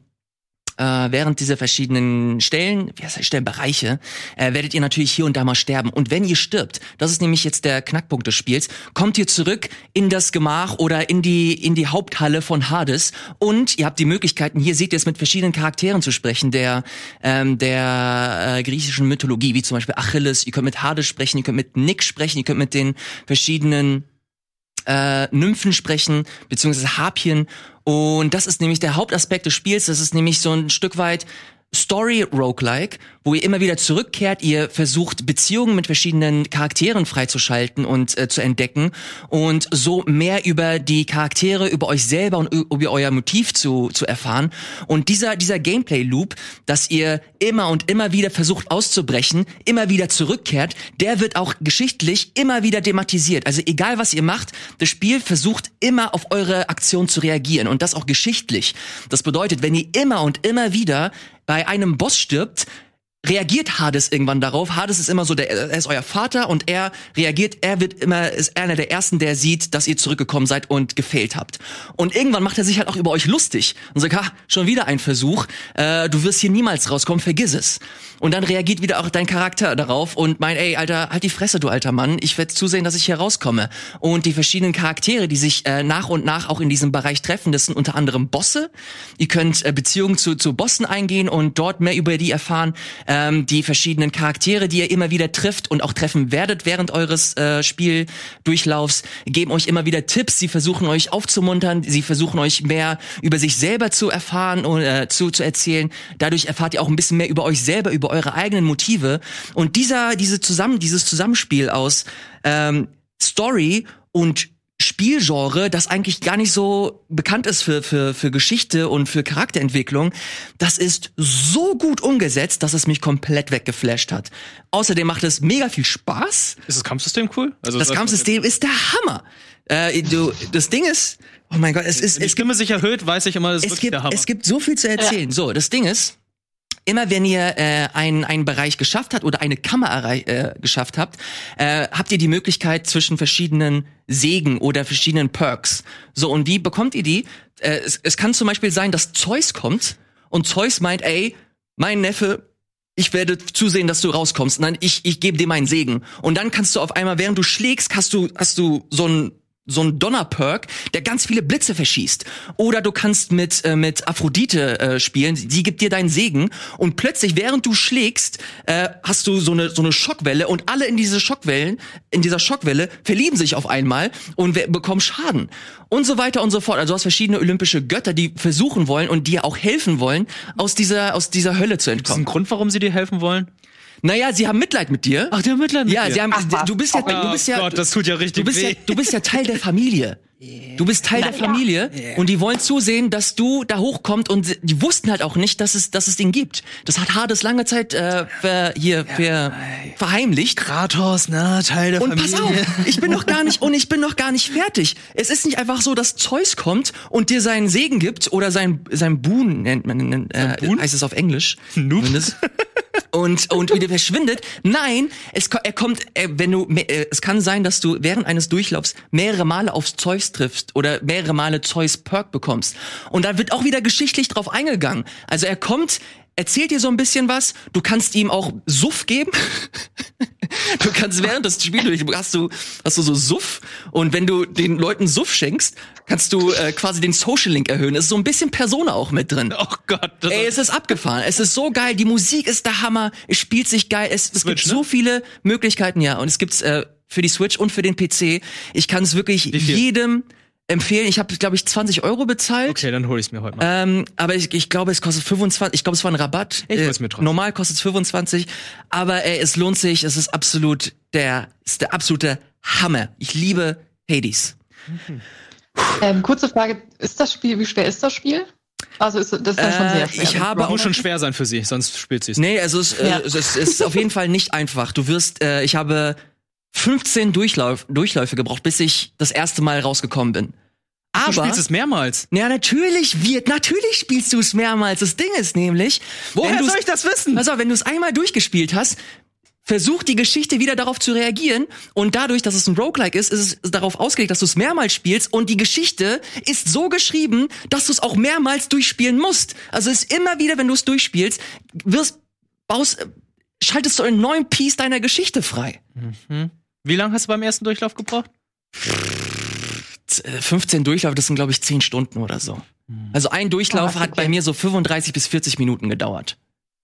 Äh, während dieser verschiedenen Stellen, wie heißt das, Stellenbereiche, äh, werdet ihr natürlich hier und da mal sterben. Und wenn ihr stirbt, das ist nämlich jetzt der Knackpunkt des Spiels, kommt ihr zurück in das Gemach oder in die in die Haupthalle von Hades und ihr habt die Möglichkeiten, hier seht ihr es, mit verschiedenen Charakteren zu sprechen, der ähm, der äh, griechischen Mythologie, wie zum Beispiel Achilles. Ihr könnt mit Hades sprechen, ihr könnt mit Nyx sprechen, ihr könnt mit den verschiedenen äh, Nymphen sprechen, beziehungsweise Harpien. Und das ist nämlich der Hauptaspekt des Spiels. Das ist nämlich so ein Stück weit Story-Roguelike, wo ihr immer wieder zurückkehrt, ihr versucht, Beziehungen mit verschiedenen Charakteren freizuschalten und äh, zu entdecken und so mehr über die Charaktere, über euch selber und über euer Motiv zu zu erfahren. Und dieser dieser Gameplay-Loop, dass ihr immer und immer wieder versucht auszubrechen, immer wieder zurückkehrt, der wird auch geschichtlich immer wieder thematisiert. Also egal, was ihr macht, das Spiel versucht immer auf eure Aktion zu reagieren und das auch geschichtlich. Das bedeutet, wenn ihr immer und immer wieder bei einem Boss stirbt, reagiert Hades irgendwann darauf. Hades ist immer so, der, er ist euer Vater und er reagiert, er wird immer, ist einer der Ersten, der sieht, dass ihr zurückgekommen seid und gefailt habt. Und irgendwann macht er sich halt auch über euch lustig und sagt, ha, schon wieder ein Versuch, äh, du wirst hier niemals rauskommen, vergiss es. Und dann reagiert wieder auch dein Charakter darauf und meint, ey, Alter, halt die Fresse, du alter Mann, ich werde zusehen, dass ich hier rauskomme. Und die verschiedenen Charaktere, die sich äh, nach und nach auch in diesem Bereich treffen, das sind unter anderem Bosse. Ihr könnt äh, Beziehungen zu, zu Bossen eingehen und dort mehr über die erfahren. Ähm, die verschiedenen Charaktere, die ihr immer wieder trifft und auch treffen werdet während eures äh, Spieldurchlaufs, geben euch immer wieder Tipps. Sie versuchen euch aufzumuntern, sie versuchen euch mehr über sich selber zu erfahren und äh, zu zu erzählen. Dadurch erfahrt ihr auch ein bisschen mehr über euch selber, über eure eigenen Motive. Und dieser diese zusammen dieses Zusammenspiel aus ähm, Story und Spielgenre, das eigentlich gar nicht so bekannt ist für für für Geschichte und für Charakterentwicklung, das ist so gut umgesetzt, dass es mich komplett weggeflasht hat. Außerdem macht es mega viel Spaß. Ist das Kampfsystem cool? Also Das Kampfsystem ist der Hammer. Äh, du, das Ding ist, oh mein Gott, es ist Wenn die es Stimme sich erhöht, weiß ich immer, das ist es wirklich gibt der Hammer. es gibt so viel zu erzählen. So, das Ding ist, immer wenn ihr äh, einen einen Bereich geschafft habt oder eine Kammer errei- äh, geschafft habt, äh, habt ihr die Möglichkeit zwischen verschiedenen Segen oder verschiedenen Perks. So, und wie bekommt ihr die? Äh, es, es kann zum Beispiel sein, dass Zeus kommt und Zeus meint, ey, mein Neffe, ich werde zusehen, dass du rauskommst. Nein, ich ich gebe dir meinen Segen. Und dann kannst du auf einmal, während du schlägst, hast du hast du so ein so ein Donner-Perk, der ganz viele Blitze verschießt. Oder du kannst mit äh, mit Aphrodite äh, spielen, die gibt dir deinen Segen und plötzlich, während du schlägst, äh, hast du so eine so eine Schockwelle und alle in diese Schockwellen, in dieser Schockwelle verlieben sich auf einmal und we- bekommen Schaden und so weiter und so fort. Also du hast verschiedene olympische Götter, die versuchen wollen und dir auch helfen wollen, aus dieser aus dieser Hölle zu Ist das ein entkommen. Grund, warum sie dir helfen wollen? Naja, sie haben Mitleid mit dir. Ach, die haben Mitleid mit ja, dir. sie haben, Ach, was? du bist ja, du bist ja, Oh Gott, das tut ja richtig du bist weh. ja, du bist ja Teil der Familie. Du bist Teil Na der ja. Familie und die wollen zusehen, dass du da hochkommst und sie- die wussten halt auch nicht, dass es, dass es den gibt. Das hat Hades lange Zeit äh, ver, hier ver, verheimlicht. Kratos, ne, Teil der Und pass auf, ich bin noch gar nicht und ich bin noch gar nicht fertig. Es ist nicht einfach so, dass Zeus kommt und dir seinen Segen gibt oder sein sein Boon nennt man, nennt, äh, Boon? heißt es auf Englisch. Noob. Zumindest. und und wieder verschwindet. Nein, es er kommt, äh, wenn du, äh, es kann sein, dass du während eines Durchlaufs mehrere Male aufs Zeus triffst oder mehrere Male Zeus Perk bekommst. Und da wird auch wieder geschichtlich drauf eingegangen. Also er kommt, erzählt dir so ein bisschen was. Du kannst ihm auch Suff geben. Du kannst während des Spiels hast du hast du so Suff und wenn du den Leuten Suff schenkst, kannst du äh, quasi den Social Link erhöhen. Es ist so ein bisschen Persona auch mit drin. Oh Gott. Das Ey, es ist abgefahren. Es ist so geil. Die Musik ist der Hammer. Es spielt sich geil. Es, es Switch, gibt so ne? viele Möglichkeiten, ja. Und es gibt's äh, für die Switch und für den P C. Ich kann es wirklich jedem empfehlen. Ich habe, glaube ich, zwanzig Euro bezahlt. Okay, dann hole ich es mir heute mal. Ähm, aber ich, ich glaube, es kostet fünfundzwanzig. Ich glaube, es war ein Rabatt. Ich äh, hol's mir trotzdem. Normal kostet es fünfundzwanzig. Aber ey, es lohnt sich. Es ist absolut der, ist der absolute Hammer. Ich liebe Hades. Mhm. Ähm, kurze Frage, ist das Spiel, wie schwer ist das Spiel? Also ist das ist dann schon sehr Äh, schwer. ich habe Das muss schon schwer sein für sie, sonst spielt sie es. Nee, also es, Ja. äh, es, es ist auf jeden Fall nicht einfach. Du wirst, äh, ich habe fünfzehn Durchlauf, Durchläufe gebraucht, bis ich das erste Mal rausgekommen bin. Du Aber, spielst es mehrmals. ja, natürlich wird, natürlich spielst du es mehrmals. Das Ding ist nämlich, Woher wenn du's- soll ich das wissen? Pass auf, wenn du es einmal durchgespielt hast, versucht die Geschichte wieder darauf zu reagieren und dadurch, dass es ein Roguelike ist, ist es darauf ausgelegt, dass du es mehrmals spielst und die Geschichte ist so geschrieben, dass du es auch mehrmals durchspielen musst. Also es ist immer wieder, wenn du es durchspielst, wirst, baust, äh, schaltest du einen neuen Piece deiner Geschichte frei. Mhm. Wie lange hast du beim ersten Durchlauf gebraucht? fünfzehn Durchlauf, das sind glaube ich zehn Stunden oder so. Also ein Durchlauf Oh, hat bei okay. mir so fünfunddreißig bis vierzig Minuten gedauert.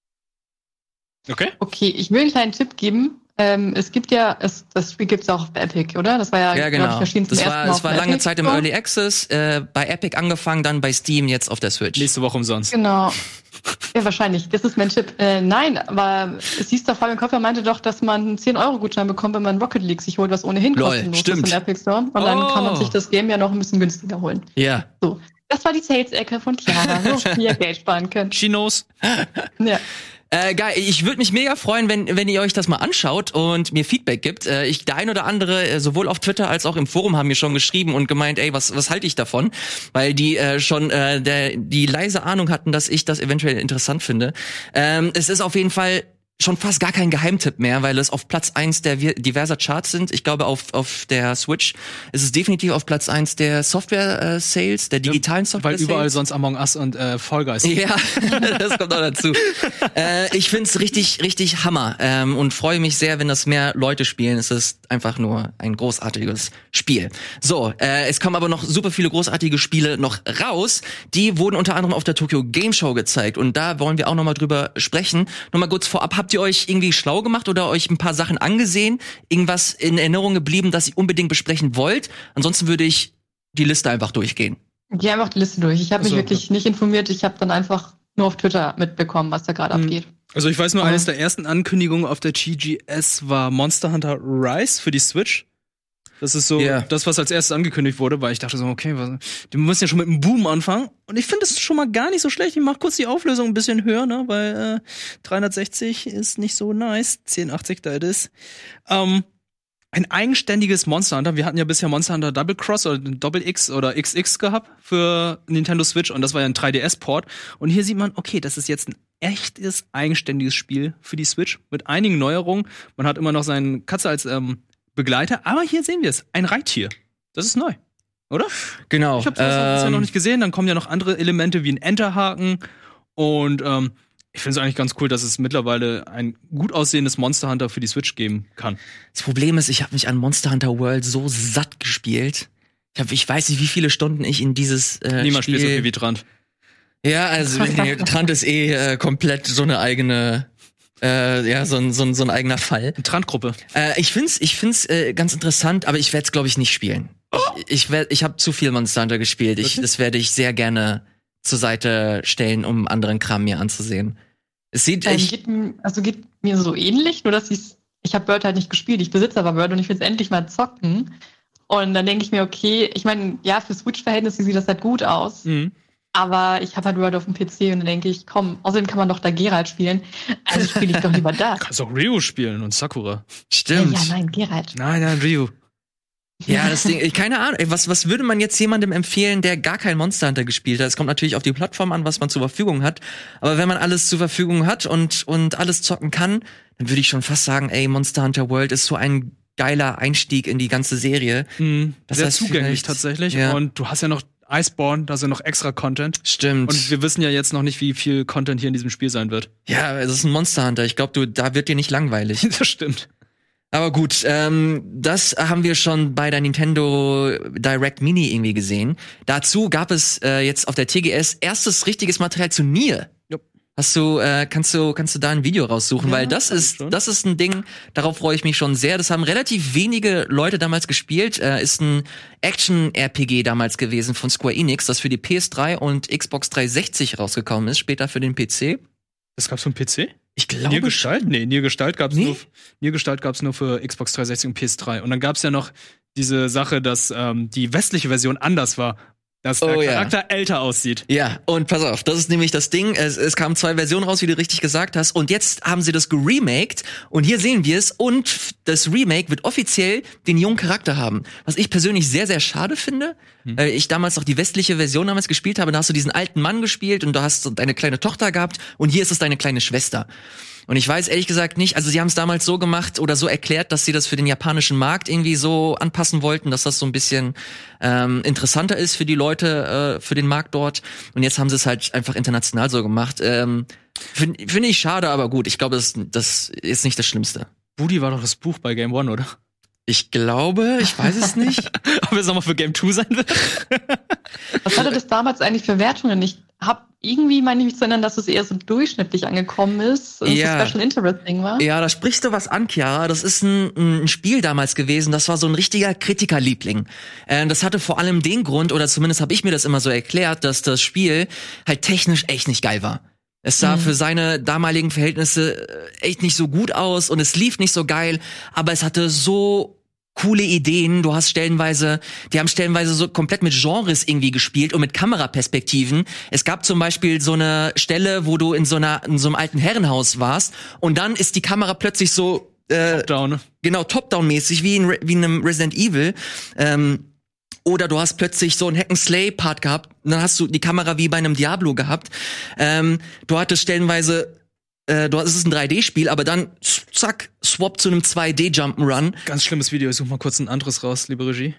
Okay. Okay, ich will einen kleinen Tipp geben. Ähm, es gibt ja, es, das Spiel gibt's auch auf Epic, oder? Das war ja, Ja, glaub genau. ich, erschien zum Das ersten war, Mal das auf war dem lange Epic Zeit im Store. Early Access, äh, bei Epic angefangen, dann bei Steam, jetzt auf der Switch. Nächste Woche umsonst. Genau. Ja, wahrscheinlich. Das ist mein Tipp. Äh, nein, aber es hieß doch, Fabian Käufer meinte doch, dass man einen zehn Euro Gutschein bekommt, wenn man Rocket League sich holt, was ohnehin Lol, kostenlos stimmt. ist im Epic Store. Und dann Oh. kann man sich das Game ja noch ein bisschen günstiger holen. Ja. So. Das war die Sales-Ecke von Chiara, wo ihr Geld sparen könnt. Chinos. Ja. Äh, geil, ich würde mich mega freuen, wenn wenn ihr euch das mal anschaut und mir Feedback gibt. Äh, ich der ein oder andere äh, sowohl auf Twitter als auch im Forum haben mir schon geschrieben und gemeint, ey, was was halte ich davon? Weil die äh, schon äh, der die leise Ahnung hatten, dass ich das eventuell interessant finde. Ähm, es ist auf jeden Fall schon fast gar kein Geheimtipp mehr, weil es auf Platz eins der wir- diverser Charts sind. Ich glaube, auf auf der Switch ist es definitiv auf Platz eins der Software-Sales, der digitalen Weil Software-Sales. überall sonst Among Us und äh, Fall Guys. Ja, das kommt auch dazu. äh, ich find's richtig, richtig Hammer ähm, und freue mich sehr, wenn das mehr Leute spielen. Es ist einfach nur ein großartiges Spiel. So, äh, es kommen aber noch super viele großartige Spiele noch raus. Die wurden unter anderem auf der Tokyo Game Show gezeigt und da wollen wir auch noch mal drüber sprechen. Noch mal kurz vorab, habt ihr euch irgendwie schlau gemacht oder euch ein paar Sachen angesehen? Irgendwas in Erinnerung geblieben, das ihr unbedingt besprechen wollt? Ansonsten würde ich die Liste einfach durchgehen. Geh einfach die Liste durch. Ich habe mich So, wirklich nicht informiert. Ich habe dann einfach nur auf Twitter mitbekommen, was da gerade Mhm. abgeht. Also ich weiß nur, Mhm. eines der ersten Ankündigungen auf der T G S war Monster Hunter Rise für die Switch. Das ist so Ja. das, was als erstes angekündigt wurde, weil ich dachte so, okay, was, die müssen ja schon mit einem Boom anfangen. Und ich finde es schon mal gar nicht so schlecht. Ich mach kurz die Auflösung ein bisschen höher, ne, weil äh, dreihundertsechzig ist nicht so nice. zehn achtzig da it is. Ähm, ein eigenständiges Monster Hunter. Wir hatten ja bisher Monster Hunter Double Cross oder Doppel X oder X X gehabt für Nintendo Switch und das war ja ein drei D S-Port. Und hier sieht man, okay, das ist jetzt ein echtes, eigenständiges Spiel für die Switch mit einigen Neuerungen. Man hat immer noch seinen Katze als ähm, Begleiter, aber hier sehen wir es, ein Reittier. Das ist neu, oder? Genau. Ich habe das ähm, bisher noch nicht gesehen. Dann kommen ja noch andere Elemente wie ein Enterhaken und ähm, ich finde es eigentlich ganz cool, dass es mittlerweile ein gut aussehendes Monster Hunter für die Switch geben kann. Das Problem ist, ich habe mich an Monster Hunter World so satt gespielt. Ich, hab, ich weiß nicht, wie viele Stunden ich in dieses äh, Niemand Spiel... spielt so viel wie Trant. Ja, also nee, Trant ist eh äh, komplett so eine eigene, äh, ja, so ein, so ein, so ein eigener Fall. Eine Trant-Gruppe. Äh, ich find's, ich find's äh, ganz interessant, aber ich werde es, glaube ich, nicht spielen. Ich, ich werd, ich habe zu viel Monster Hunter gespielt. Ich, Wirklich? das werde ich sehr gerne zur Seite stellen, um anderen Kram mir anzusehen. Es sieht, Ähm, ich, geht, m- also geht mir so ähnlich, nur dass ich's, ich habe Bird halt nicht gespielt. Ich besitze aber Bird und ich will es endlich mal zocken. Und dann denke ich mir, okay, ich meine, ja, für Switch-Verhältnisse sieht das halt gut aus. Mhm. Aber ich habe halt Word auf dem P C und dann denke ich, komm, außerdem kann man doch da Geralt spielen. Also spiele ich doch lieber da. Kannst auch Ryu spielen und Sakura. stimmt. Ja, ja, nein, Geralt. Nein, nein, Ryu. Ja, das Ding, keine Ahnung, ey, was, was würde man jetzt jemandem empfehlen, der gar kein Monster Hunter gespielt hat? Es kommt natürlich auf die Plattform an, was man zur Verfügung hat. Aber wenn man alles zur Verfügung hat und, und alles zocken kann, dann würde ich schon fast sagen, ey, Monster Hunter World ist so ein geiler Einstieg in die ganze Serie. Mhm, das sehr heißt zugänglich tatsächlich. Ja. Und du hast ja noch Iceborne, da ist ja noch extra Content. Stimmt. Und wir wissen ja jetzt noch nicht, wie viel Content hier in diesem Spiel sein wird. Ja, es ist ein Monster Hunter. Ich glaube, du, da wird dir nicht langweilig. Das stimmt. Aber gut, ähm, das haben wir schon bei der Nintendo Direct Mini irgendwie gesehen. Dazu gab es äh, jetzt auf der T G S erstes richtiges Material zu Nier. Jupp. Hast du, äh, kannst du, kannst du da ein Video raussuchen? Ja, Weil das ist, schon. das ist ein Ding, darauf freue ich mich schon sehr. Das haben relativ wenige Leute damals gespielt. Äh, ist ein Action-R P G damals gewesen von Square Enix, das für die P S drei und Xbox dreihundertsechzig rausgekommen ist, später für den P C. Das gab's für den P C? Ich glaube Nier-Gestalt? Nee, Nier-Gestalt gab's Nee? nur, Nier-Gestalt gab's nur für Xbox dreihundertsechzig und P S drei. Und dann gab's ja noch diese Sache, dass ähm, die westliche Version anders war. Dass der Oh, ja. Charakter älter aussieht. Ja, und pass auf, das ist nämlich das Ding. Es, es kamen zwei Versionen raus, wie du richtig gesagt hast. Und jetzt haben sie das geremaked. Und hier sehen wir es. Und f- das Remake wird offiziell den jungen Charakter haben. Was ich persönlich sehr, sehr schade finde. Hm. Weil ich damals noch die westliche Version damals gespielt habe. Da hast du diesen alten Mann gespielt und du hast so deine kleine Tochter gehabt. Und hier ist es deine kleine Schwester. Und ich weiß ehrlich gesagt nicht, also sie haben es damals so gemacht oder so erklärt, dass sie das für den japanischen Markt irgendwie so anpassen wollten, dass das so ein bisschen ähm, interessanter ist für die Leute, äh, für den Markt dort. Und jetzt haben sie es halt einfach international so gemacht. Ähm, Finde find ich schade, aber gut, ich glaube, das, das ist nicht das Schlimmste. Woody war doch das Buch bei Game One, oder? Ich glaube, ich weiß es nicht. Ob es nochmal für Game Two sein wird? Was hatte das damals eigentlich für Wertungen? Ich hab irgendwie, meine ich mich zu erinnern, dass es eher so durchschnittlich angekommen ist und Ja. so Special Interesting war. Ja, da sprichst du was an, Chiara. Das ist ein, ein Spiel damals gewesen, das war so ein richtiger Kritikerliebling. Äh, das hatte vor allem den Grund, oder zumindest habe ich mir das immer so erklärt, dass das Spiel halt technisch echt nicht geil war. Es sah Mhm. für seine damaligen Verhältnisse äh, echt nicht so gut aus und es lief nicht so geil, aber es hatte so coole Ideen. Du hast stellenweise, die haben stellenweise so komplett mit Genres irgendwie gespielt und mit Kameraperspektiven. Es gab zum Beispiel so eine Stelle, wo du in so einer, in so einem alten Herrenhaus warst und dann ist die Kamera plötzlich so, äh, Down. genau, Top-Down-mäßig, wie in, Re- wie in einem Resident Evil. Ähm, oder du hast plötzlich so einen Hack-and-Slay-Part gehabt, und dann hast du die Kamera wie bei einem Diablo gehabt. Ähm, du hattest stellenweise, äh, du, es ist ein drei D-Spiel, aber dann, zack, swap zu einem zwei D-Jump'n'Run. Ganz schlimmes Video. Ich such mal kurz ein anderes raus, liebe Regie.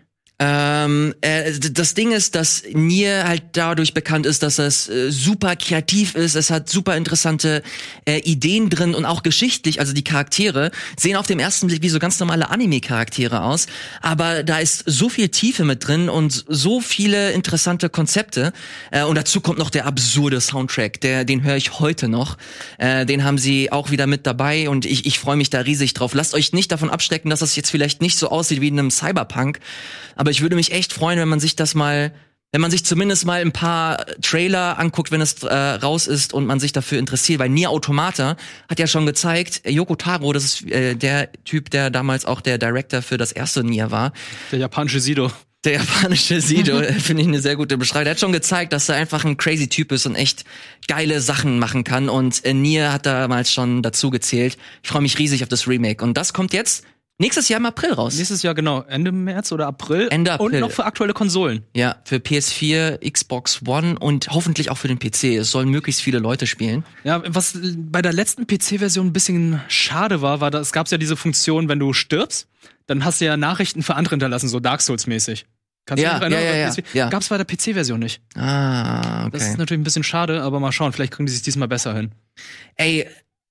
Ähm, äh, d- das Ding ist, dass Nier halt dadurch bekannt ist, dass es äh, super kreativ ist. Es hat super interessante äh, Ideen drin und auch geschichtlich. Also die Charaktere sehen auf dem ersten Blick wie so ganz normale Anime-Charaktere aus. Aber da ist so viel Tiefe mit drin und so viele interessante Konzepte. Äh, und dazu kommt noch der absurde Soundtrack. Der, den höre ich heute noch. Äh, den haben sie auch wieder mit dabei und ich, ich freue mich da riesig drauf. Lasst euch nicht davon abschrecken, dass das jetzt vielleicht nicht so aussieht wie in einem Cyberpunk. Aber ich würde mich echt freuen, wenn man sich das mal, wenn man sich zumindest mal ein paar Trailer anguckt, wenn es äh, raus ist und man sich dafür interessiert. Weil Nier Automata hat ja schon gezeigt, Yoko Taro, das ist äh, der Typ, der damals auch der Director für das erste Nier war. Der japanische Sido. Der japanische Sido, finde ich eine sehr gute Beschreibung. Der hat schon gezeigt, dass er einfach ein crazy Typ ist und echt geile Sachen machen kann. Und äh, Nier hat damals schon dazu gezählt. Ich freue mich riesig auf das Remake. Und das kommt jetzt nächstes Jahr im April raus. Nächstes Jahr, genau. Ende März oder April. Ende April. Und noch für aktuelle Konsolen. Ja, für P S vier, Xbox One und hoffentlich auch für den P C. Es sollen möglichst viele Leute spielen. Ja, was bei der letzten P C-Version ein bisschen schade war, war, dass es gab ja diese Funktion, wenn du stirbst, dann hast du ja Nachrichten für andere hinterlassen, so Dark Souls-mäßig. Kannst Ja, du dich noch erinnern? ja, ja, P S vier? ja. Gab's bei der P C-Version nicht. Ah, Das okay. ist natürlich ein bisschen schade, aber mal schauen, vielleicht kriegen die sich diesmal besser hin. Ey,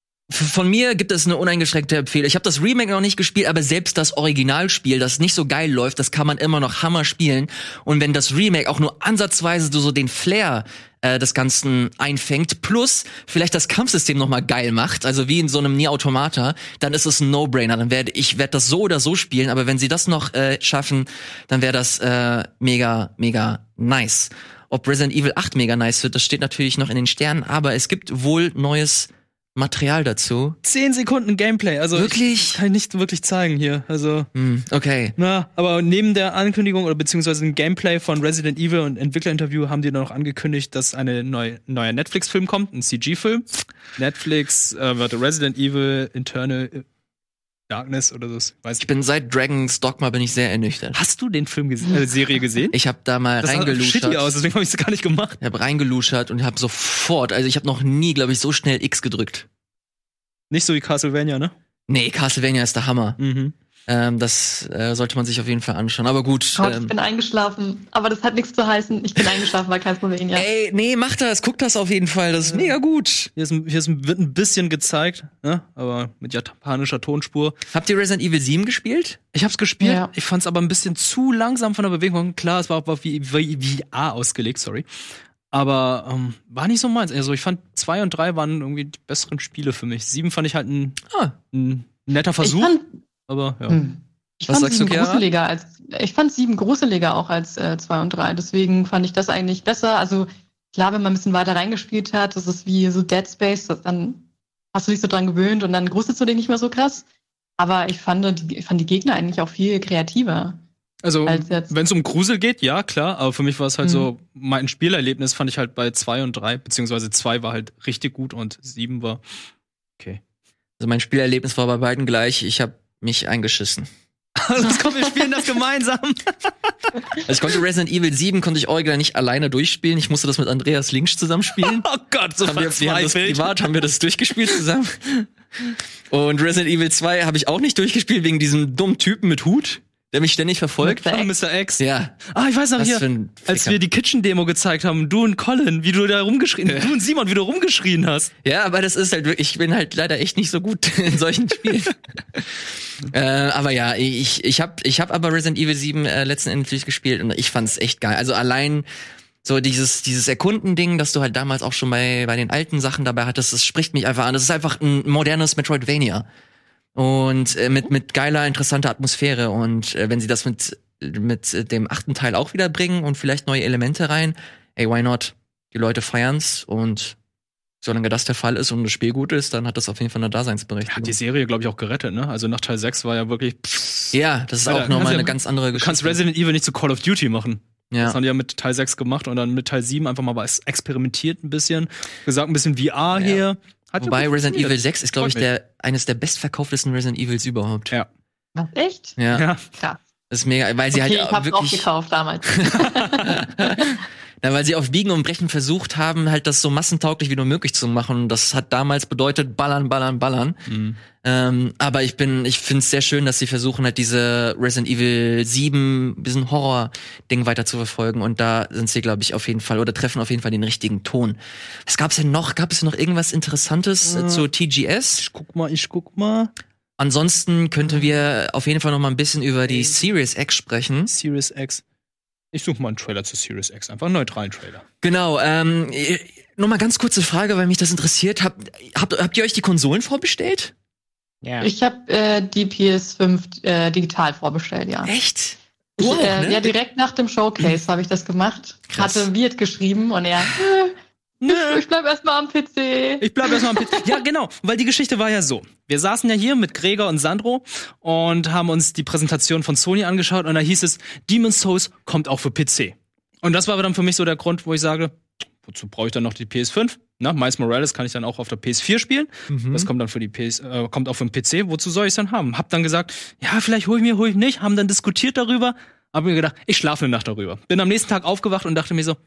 f- von mir gibt es eine uneingeschränkte Empfehlung. Ich habe das Remake noch nicht gespielt, aber selbst das Originalspiel, das nicht so geil läuft, das kann man immer noch Hammer spielen. Und wenn das Remake auch nur ansatzweise so den Flair äh, des Ganzen einfängt, plus vielleicht das Kampfsystem noch mal geil macht, also wie in so einem Nier Automata, dann ist es ein No-Brainer. Dann werde ich werd das so oder so spielen, aber wenn sie das noch äh, schaffen, dann wäre das äh, mega, mega nice. Ob Resident Evil acht mega nice wird, das steht natürlich noch in den Sternen, aber es gibt wohl neues Material dazu. Zehn Sekunden Gameplay, also Wirklich? ich kann ich nicht wirklich zeigen hier. Also, Hm, okay. na, aber neben der Ankündigung oder beziehungsweise dem Gameplay von Resident Evil und Entwicklerinterview haben die noch angekündigt, dass eine neu, ein neuer Netflix-Film kommt, ein C G-Film. Netflix äh, wird Resident Evil Internal Darkness oder so. Weiß Ich bin seit Dragon's Dogma bin ich sehr ernüchtert. Hast du den Film gese- äh, Serie gesehen? Ich habe da mal das sah reingeluschert. shitty aus, deswegen habe ich es gar nicht gemacht. Ich habe reingeluschert und habe sofort, also ich habe noch nie, glaube ich, so schnell X gedrückt. Nicht so wie Castlevania, ne? Nee, Castlevania ist der Hammer. Mhm. Ähm, das äh, sollte man sich auf jeden Fall anschauen. Aber gut. Gott, ähm, ich bin eingeschlafen. Aber das hat nichts zu heißen. Ich bin eingeschlafen bei Castlevania. Ey, nee, mach das, guck das auf jeden Fall. Das ist mega gut. Hier, ist, hier ist, wird ein bisschen gezeigt, ne? Aber mit japanischer Tonspur. Habt ihr Resident Evil sieben gespielt? Ich hab's gespielt, Ja. ich fand's aber ein bisschen zu langsam von der Bewegung. Klar, es war auch wie, wie, wie V R ausgelegt, sorry. Aber ähm, war nicht so meins. Also ich fand zwei und drei waren irgendwie die besseren Spiele für mich. Sieben fand ich halt ein, Ah. ein netter Ich Versuch, fand, aber ja. hm. ich Was fand sagst du, sieben Chiara? gruseliger als ich fand sieben gruseliger auch als äh, zwei und drei. Deswegen fand ich das eigentlich besser. Also klar, wenn man ein bisschen weiter reingespielt hat, das ist wie so Dead Space, das, dann hast du dich so dran gewöhnt und dann gruselst du dich nicht mehr so krass. Aber ich fand die, ich fand die Gegner eigentlich auch viel kreativer. Also, als jetzt. wenn es um Grusel geht, ja, klar, aber für mich war es halt Mhm. so, mein Spielerlebnis fand ich halt bei zwei und drei, beziehungsweise zwei war halt richtig gut und sieben war okay. Also mein Spielerlebnis war bei beiden gleich. Ich habe mich eingeschissen. Los, komm, wir spielen das gemeinsam. Also ich konnte Resident Evil sieben konnte ich original nicht alleine durchspielen. Ich musste das mit Andreas Links zusammenspielen. Oh Gott, so haben wir, wir haben das verzweifelt. privat haben wir das durchgespielt zusammen. Und Resident Evil zwei habe ich auch nicht durchgespielt wegen diesem dummen Typen mit Hut, der mich ständig verfolgt. Mister Ah, Mister X. Ja. Ah, ich weiß noch Was hier, für ein als Ficker. wir die Kitchen-Demo gezeigt haben, du und Colin, wie du da rumgeschrien, Ja. du und Simon, wie du rumgeschrien hast. Ja, aber das ist halt wirklich, ich bin halt leider echt nicht so gut in solchen Spielen. äh, aber ja, ich ich habe ich hab aber Resident Evil sieben äh, letzten Endes durchgespielt und ich fand's echt geil. Also allein so dieses dieses Erkunden-Ding, das du halt damals auch schon bei bei den alten Sachen dabei hattest, das spricht mich einfach an. Das ist einfach ein modernes Metroidvania. Und äh, mit mit geiler, interessanter Atmosphäre. Und äh, wenn sie das mit mit äh, dem achten Teil auch wieder bringen und vielleicht neue Elemente rein, ey, why not? Die Leute feiern's und solange das der Fall ist und das Spiel gut ist, dann hat das auf jeden Fall eine Daseinsberechtigung. Hat die Serie, glaube ich, auch gerettet, ne? Also nach Teil sechs war ja wirklich. Ja, das ist Alter, auch nochmal kannst ja- eine ganz andere Du Geschichte. kannst Resident Evil nicht zu Call of Duty machen. Das ja. haben die ja mit Teil sechs gemacht und dann mit Teil sieben einfach mal was experimentiert ein bisschen. Gesagt, ein bisschen V R hier. Hat ja Wobei gut Resident funktioniert. Evil sechs ist, glaube ich, Freut mich. der eines der bestverkauftesten Resident Evils überhaupt. Ja. Was, echt? Ja. Ja. Krass. Das ist mega, weil sie Okay, ich halt hab's auch wirklich, gekauft damals. na, weil sie auf Biegen und Brechen versucht haben, halt das so massentauglich wie nur möglich zu machen. Und das hat damals bedeutet, ballern, ballern, ballern. Mhm. Ähm, aber ich bin, ich finde es sehr schön, dass sie versuchen, halt diese Resident Evil sieben, diesen Horror-Ding weiter zu verfolgen. Und da sind sie, glaube ich, auf jeden Fall, oder treffen auf jeden Fall den richtigen Ton. Was gab's denn noch? Gab es noch irgendwas Interessantes äh, Äh. zu T G S? Ich guck mal, ich guck mal. Ansonsten könnten wir auf jeden Fall noch mal ein bisschen über die Series X sprechen. Series X. Ich suche mal einen Trailer zu Series X. Einfach einen neutralen Trailer. Genau, ähm, noch mal ganz kurze Frage, weil mich das interessiert. Habt, habt, habt ihr euch die Konsolen vorbestellt? Ja. Ich habe äh, die P S fünf äh, digital vorbestellt, ja. Echt? Ich, Du auch, äh, ne? Ja, direkt nach dem Showcase habe ich das gemacht. Krass. Hatte Wirt geschrieben und er, äh, Nö. ich bleib erstmal am P C. Ich bleib erstmal am P C. Ja, genau, weil die Geschichte war ja so. Wir saßen ja hier mit Gregor und Sandro und haben uns die Präsentation von Sony angeschaut und da hieß es, Demon's Souls kommt auch für P C. Und das war dann für mich so der Grund, wo ich sage, wozu brauche ich dann noch die P S fünf? Na, Miles Morales kann ich dann auch auf der P S vier spielen. Mhm. Das kommt dann für die P S, äh, kommt auch für den P C. Wozu soll ich es dann haben? Hab dann gesagt, ja, vielleicht hol ich mir, hol ich nicht. Haben dann diskutiert darüber. Hab mir gedacht, ich schlafe eine Nacht darüber. Bin am nächsten Tag aufgewacht und dachte mir so,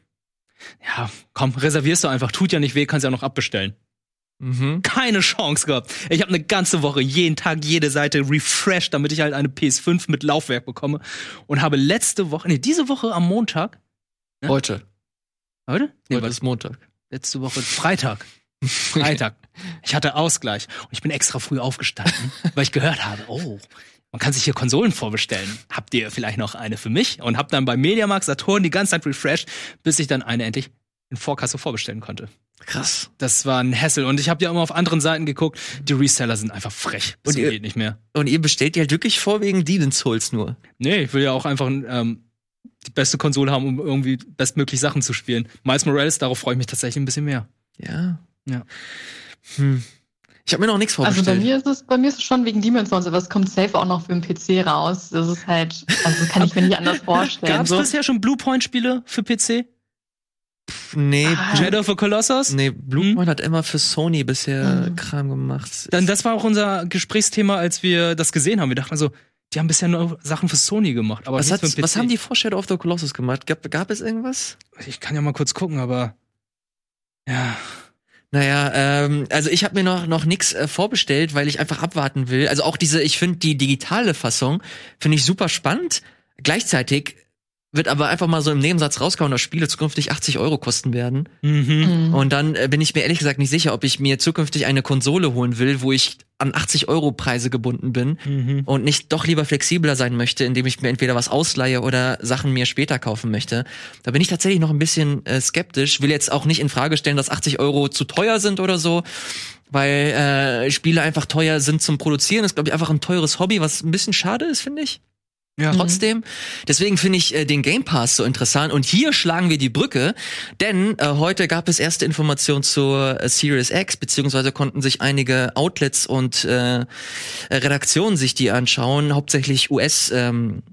ja, komm, reservierst du einfach. Tut ja nicht weh, kannst ja noch abbestellen. Mhm. Keine Chance gehabt. Ich habe eine ganze Woche, jeden Tag, jede Seite refreshed, damit ich halt eine P S fünf mit Laufwerk bekomme. Und habe letzte Woche, nee, diese Woche am Montag. Ja? Heute. Heute? Nee, Heute warte, ist Montag. letzte Woche Freitag. Freitag. Ich hatte Ausgleich. Und ich bin extra früh aufgestanden, weil ich gehört habe, oh, man kann sich hier Konsolen vorbestellen. Habt ihr vielleicht noch eine für mich? Und hab dann bei Mediamarkt Saturn die ganze Zeit refreshed, bis ich dann eine endlich in Vorkasse vorbestellen konnte. Krass. Das war ein Hassel. Und ich habe ja immer auf anderen Seiten geguckt. Die Reseller sind einfach frech. Und So ihr- geht nicht mehr. Und ihr bestellt die halt wirklich vor wegen Demon's Souls nur. Nee, ich will ja auch einfach ähm, die beste Konsole haben, um irgendwie bestmöglich Sachen zu spielen. Miles Morales, darauf freue ich mich tatsächlich ein bisschen mehr. Ja. Ja. Hm. Ich habe mir noch nichts Also bei vorbestellt. mir ist es, bei mir ist es schon wegen Demon's Souls, aber es kommt safe auch noch für den P C raus. Das ist halt, also kann ich mir nicht anders vorstellen. Gab es So. bisher schon Bluepoint-Spiele für P C? Nee, Ah. Shadow of the Colossus? nee, Bluepoint Hm? hat immer für Sony bisher Hm. Kram gemacht. Dann, das war auch unser Gesprächsthema, als wir das gesehen haben. Wir dachten so, die haben bisher nur Sachen für Sony gemacht, aber was, nichts hat, für den P C. was haben die vor Shadow of the Colossus gemacht? Gab, gab es irgendwas? Ich kann ja mal kurz gucken, aber ja. Naja, ähm, also ich habe mir noch noch nix äh, vorbestellt, weil ich einfach abwarten will. Also auch diese, ich finde die digitale Fassung finde ich super spannend. Gleichzeitig wird aber einfach mal so im Nebensatz rauskommen, dass Spiele zukünftig achtzig Euro kosten werden. Mhm. Mhm. Und dann äh, bin ich mir ehrlich gesagt nicht sicher, ob ich mir zukünftig eine Konsole holen will, wo ich an achtzig Euro Preise gebunden bin Mhm. und nicht doch lieber flexibler sein möchte, indem ich mir entweder was ausleihe oder Sachen mir später kaufen möchte. Da bin ich tatsächlich noch ein bisschen äh, skeptisch. Will jetzt auch nicht in Frage stellen, dass achtzig Euro zu teuer sind oder so, weil äh, Spiele einfach teuer sind zum Produzieren. Das ist, glaube ich, einfach ein teures Hobby, was ein bisschen schade ist, finde ich. Ja. Trotzdem, deswegen finde ich äh, den Game Pass so interessant. Und hier schlagen wir die Brücke, denn äh, heute gab es erste Informationen zur äh, Series X, beziehungsweise konnten sich einige Outlets und äh, Redaktionen sich die anschauen, hauptsächlich U S ähm,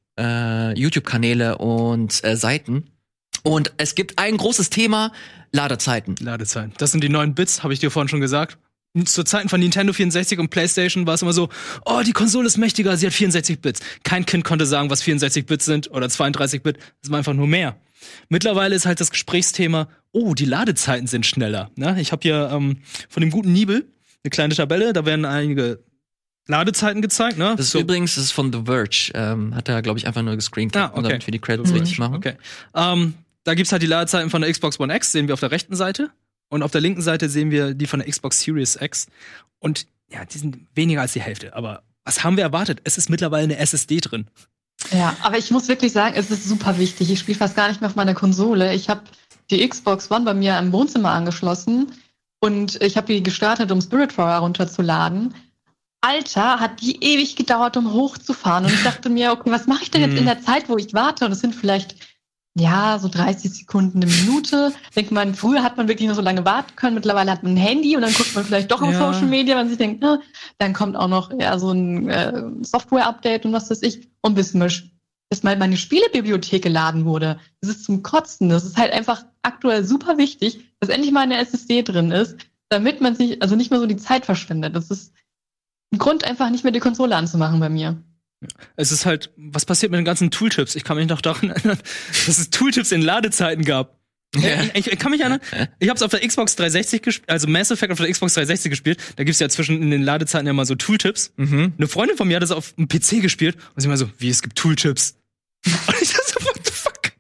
äh, YouTube-Kanäle und äh, Seiten. Und es gibt ein großes Thema, Ladezeiten. Ladezeiten. Das sind die neuen Bits, habe ich dir vorhin schon gesagt. Zu Zeiten von Nintendo vierundsechzig und PlayStation war es immer so, oh, die Konsole ist mächtiger, sie hat vierundsechzig Bits. Kein Kind konnte sagen, was vierundsechzig Bit sind oder zweiunddreißig Bit. Das war einfach nur mehr. Mittlerweile ist halt das Gesprächsthema, oh, die Ladezeiten sind schneller. Ne? Ich habe hier ähm, von dem guten Nibel eine kleine Tabelle, da werden einige Ladezeiten gezeigt. Ne? Das ist So. übrigens, das ist von The Verge. Ähm, hat er, glaube ich, einfach nur gescreencapped, Ah, okay. damit wir die Credits Mhm. richtig machen. Okay. Ähm, da gibt's halt die Ladezeiten von der Xbox One X, sehen wir auf der rechten Seite. Und auf der linken Seite sehen wir die von der Xbox Series X. Und ja, die sind weniger als die Hälfte. Aber was haben wir erwartet? Es ist mittlerweile eine S S D drin. Ja, aber ich muss wirklich sagen, es ist super wichtig. Ich spiele fast gar nicht mehr auf meiner Konsole. Ich habe die Xbox One bei mir im Wohnzimmer angeschlossen und ich habe die gestartet, um Spiritfarer runterzuladen. Alter, hat die ewig gedauert, um hochzufahren. Und ich dachte mir, okay, was mache ich denn jetzt in der Zeit, wo ich warte? Und es sind vielleicht ja, so dreißig Sekunden, eine Minute. Denkt man, früher hat man wirklich nur so lange warten können. Mittlerweile hat man ein Handy und dann guckt man vielleicht doch auf Ja. Social Media, wenn man sich denkt, na, dann kommt auch noch ja, so ein äh, Software-Update und was weiß ich. Und bis, mir, bis mal meine Spielebibliothek geladen wurde. Das ist zum Kotzen. Das ist halt einfach aktuell super wichtig, dass endlich mal eine S S D drin ist, damit man sich, also nicht mehr so die Zeit verschwendet. Das ist ein Grund, einfach nicht mehr die Konsole anzumachen bei mir. Es ist halt, was passiert mit den ganzen Tooltips? Ich kann mich noch daran erinnern, dass es Tooltips in Ladezeiten gab. Ja. Ich, ich kann mich erinnern, ich hab's auf der Xbox dreihundertsechzig gespielt, also Mass Effect auf der Xbox dreihundertsechzig gespielt. Da gibt's ja zwischen in den Ladezeiten ja mal so Tooltips. Mhm. Eine Freundin von mir hat das auf dem P C gespielt und sie mal so, wie, es gibt Tooltips. Und ich dachte so, what the fuck?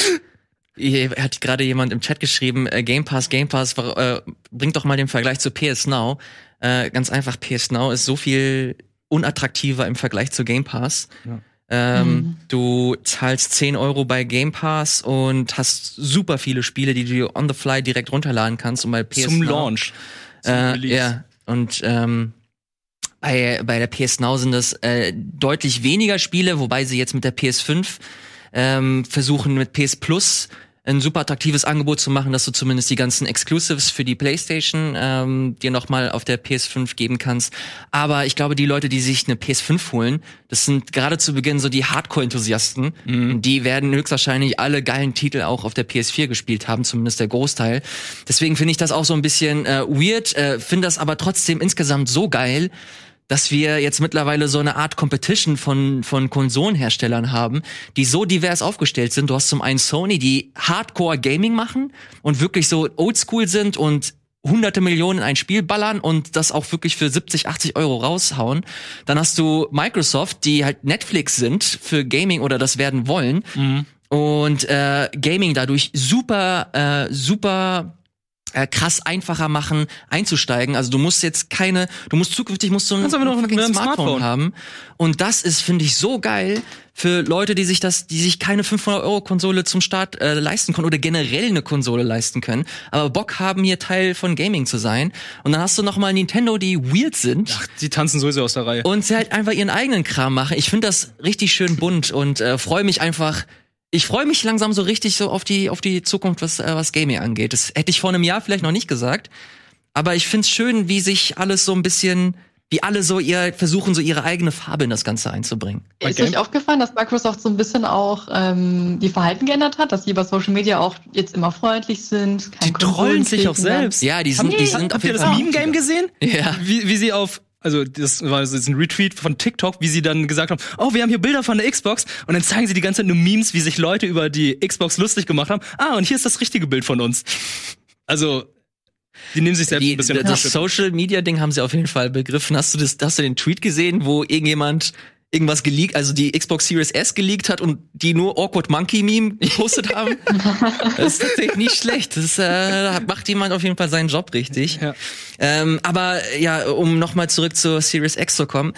Hier hat gerade jemand im Chat geschrieben, äh, Game Pass, Game Pass, äh, bringt doch mal den Vergleich zu P S Now. Äh, ganz einfach, P S Now ist so viel unattraktiver im Vergleich zu Game Pass. Ja. Ähm, Mhm. Du zahlst zehn Euro bei Game Pass und hast super viele Spiele, die du on the fly direkt runterladen kannst. Und bei P S Zum Now, Launch. Zum Äh, Release. ja, und ähm, bei, bei der P S Now sind das äh, deutlich weniger Spiele, wobei sie jetzt mit der P S fünf ähm, versuchen, mit P S Plus ein super attraktives Angebot zu machen, dass du zumindest die ganzen Exclusives für die PlayStation ähm, dir nochmal auf der P S fünf geben kannst. Aber ich glaube, die Leute, die sich eine P S fünf holen, das sind gerade zu Beginn so die Hardcore-Enthusiasten. Mhm. Die werden höchstwahrscheinlich alle geilen Titel auch auf der P S vier gespielt haben, zumindest der Großteil. Deswegen finde ich das auch so ein bisschen äh, weird, äh, finde das aber trotzdem insgesamt so geil, dass wir jetzt mittlerweile so eine Art Competition von von Konsolenherstellern haben, die so divers aufgestellt sind. Du hast zum einen Sony, die Hardcore Gaming machen und wirklich so oldschool sind und hunderte Millionen in ein Spiel ballern und das auch wirklich für siebzig, achtzig Euro raushauen. Dann hast du Microsoft, die halt Netflix sind für Gaming oder das werden wollen. Mhm. Und äh, Gaming dadurch super, äh, super äh, krass einfacher machen, einzusteigen. Also du musst jetzt keine, du musst zukünftig musst du ein Kannst aber noch fucking mit einem Smartphone, Smartphone haben. Und das ist, finde ich, so geil für Leute, die sich das, die sich keine fünfhundert Euro Konsole zum Start äh, leisten können oder generell eine Konsole leisten können, aber Bock haben, hier Teil von Gaming zu sein. Und dann hast du noch mal Nintendo, die weird sind. Ach, die tanzen sowieso aus der Reihe. Und sie halt einfach ihren eigenen Kram machen. Ich finde das richtig schön bunt und äh, freue mich einfach. Ich freue mich langsam so richtig so auf die auf die Zukunft, was äh, was Gaming angeht. Das hätte ich vor einem Jahr vielleicht noch nicht gesagt, aber ich find's schön, wie sich alles so ein bisschen wie alle so ihr versuchen, so ihre eigene Farbe in das Ganze einzubringen. Ist euch aufgefallen, dass Microsoft so ein bisschen auch ähm, die Verhalten geändert hat, dass sie über Social Media auch jetzt immer freundlich sind? Die trollen sich auch selbst. Ja, die sind, Habt die ihr- sind Habt ihr das Meme-Game gesehen? Ja. Wie, wie sie auf, also das war so ein Retweet von TikTok, wie sie dann gesagt haben, oh, wir haben hier Bilder von der Xbox und dann zeigen sie die ganze Zeit nur Memes, wie sich Leute über die Xbox lustig gemacht haben. Ah, und hier ist das richtige Bild von uns. Also, die nehmen sich selbst Die, ein bisschen das auf. Social Media Ding haben sie auf jeden Fall begriffen. Hast du das, hast du den Tweet gesehen, wo irgendjemand irgendwas geleakt, also die Xbox Series S geleakt hat und die nur Awkward Monkey Meme gepostet haben? Das ist tatsächlich nicht schlecht. Das äh, macht jemand auf jeden Fall seinen Job richtig. Ja. Ähm, aber ja, um nochmal zurück zur Series X zu kommen.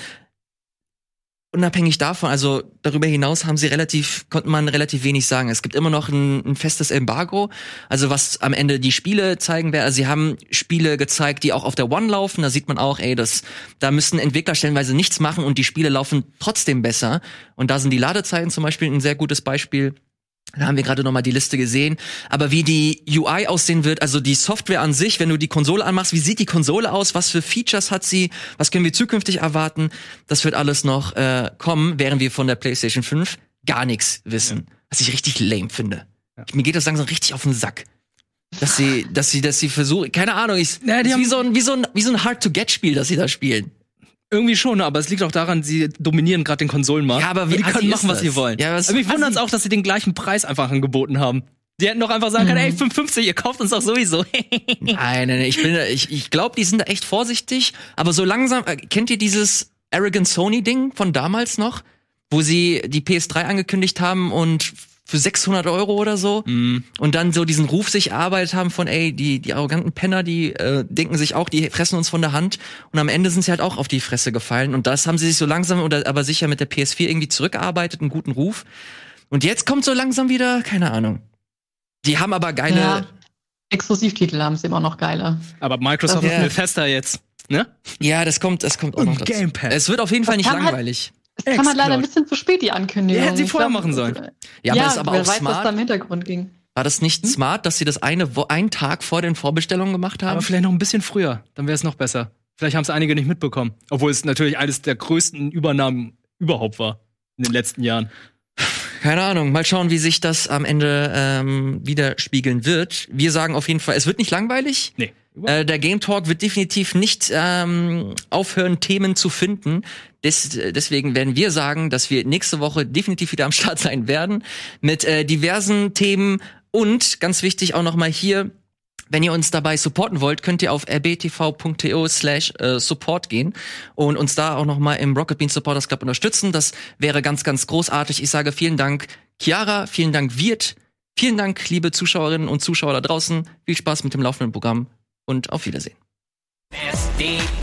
Unabhängig davon, also darüber hinaus haben sie relativ, konnte man relativ wenig sagen. Es gibt immer noch ein, ein festes Embargo, also was am Ende die Spiele zeigen werden. Also sie haben Spiele gezeigt, die auch auf der One laufen. Da sieht man auch, ey, das, da müssen Entwickler stellenweise nichts machen und die Spiele laufen trotzdem besser. Und da sind die Ladezeiten zum Beispiel ein sehr gutes Beispiel. Da haben wir gerade noch mal die Liste gesehen. Aber wie die U I aussehen wird, also die Software an sich, wenn du die Konsole anmachst, wie sieht die Konsole aus? Was für Features hat sie? Was können wir zukünftig erwarten? Das wird alles noch äh, kommen, während wir von der PlayStation fünf gar nichts wissen. Ja. Was ich richtig lame finde. Ja. Mir geht das langsam richtig auf den Sack. Dass sie, dass sie, dass sie versuchen, keine Ahnung, ich, Ja, die ist haben- wie so ein, wie so ein, wie so ein Hard-to-Get-Spiel, das sie da spielen. Irgendwie schon, aber es liegt auch daran, sie dominieren gerade den Konsolenmarkt. Ja, aber wie die assi können ist machen, was das? sie wollen. Ja, was- aber mich wundert es assi- auch, dass sie den gleichen Preis einfach angeboten haben. Die hätten doch einfach sagen können, Mhm. ey, fünf fünfzig, ihr kauft uns doch sowieso. Nein, nein, nein, ich bin, ich, ich glaube, die sind da echt vorsichtig, aber so langsam, äh, kennt ihr dieses Arrogant Sony-Ding von damals noch, wo sie die P S drei angekündigt haben und für sechshundert Euro oder so Mhm. und dann so diesen Ruf sich erarbeitet haben von, ey, die, die arroganten Penner, die äh, denken sich auch, die fressen uns von der Hand und am Ende sind sie halt auch auf die Fresse gefallen und das haben sie sich so langsam oder aber sicher mit der P S vier irgendwie zurückgearbeitet, einen guten Ruf und jetzt kommt so langsam wieder, keine Ahnung. Die haben aber geile, Ja. Exklusivtitel haben sie immer noch geile. Aber Microsoft Das- ist ja. Bethesda jetzt, ne? ja, das kommt, das kommt auch noch Und dazu. Game Pass. Es wird auf jeden Fall Das nicht kann halt- langweilig. Es kam halt leider ein Xcloud. bisschen zu spät, die Ankündigung. Ja, hätten sie Ich vorher glaub, machen sollen. Ja, aber das ist aber wer auch weiß, was smart. da im Hintergrund ging. War das nicht smart, dass sie das eine Wo einen Tag vor den Vorbestellungen gemacht haben? Aber vielleicht noch ein bisschen früher, dann wäre es noch besser. Vielleicht haben es einige nicht mitbekommen. Obwohl es natürlich eines der größten Übernahmen überhaupt war in den letzten Jahren. Keine Ahnung. Mal schauen, wie sich das am Ende ähm, widerspiegeln wird. Wir sagen auf jeden Fall, es wird nicht langweilig. Nee. Äh, der Game Talk wird definitiv nicht ähm, aufhören, Themen zu finden. Des, deswegen werden wir sagen, dass wir nächste Woche definitiv wieder am Start sein werden mit äh, diversen Themen und ganz wichtig auch noch mal hier, wenn ihr uns dabei supporten wollt, könnt ihr auf rbtv.to slash support gehen und uns da auch noch mal im Rocket Beans Supporters Club unterstützen. Das wäre ganz, ganz großartig. Ich sage vielen Dank, Chiara, vielen Dank, Wirt, vielen Dank, liebe Zuschauerinnen und Zuschauer da draußen. Viel Spaß mit dem laufenden Programm und auf Wiedersehen. S D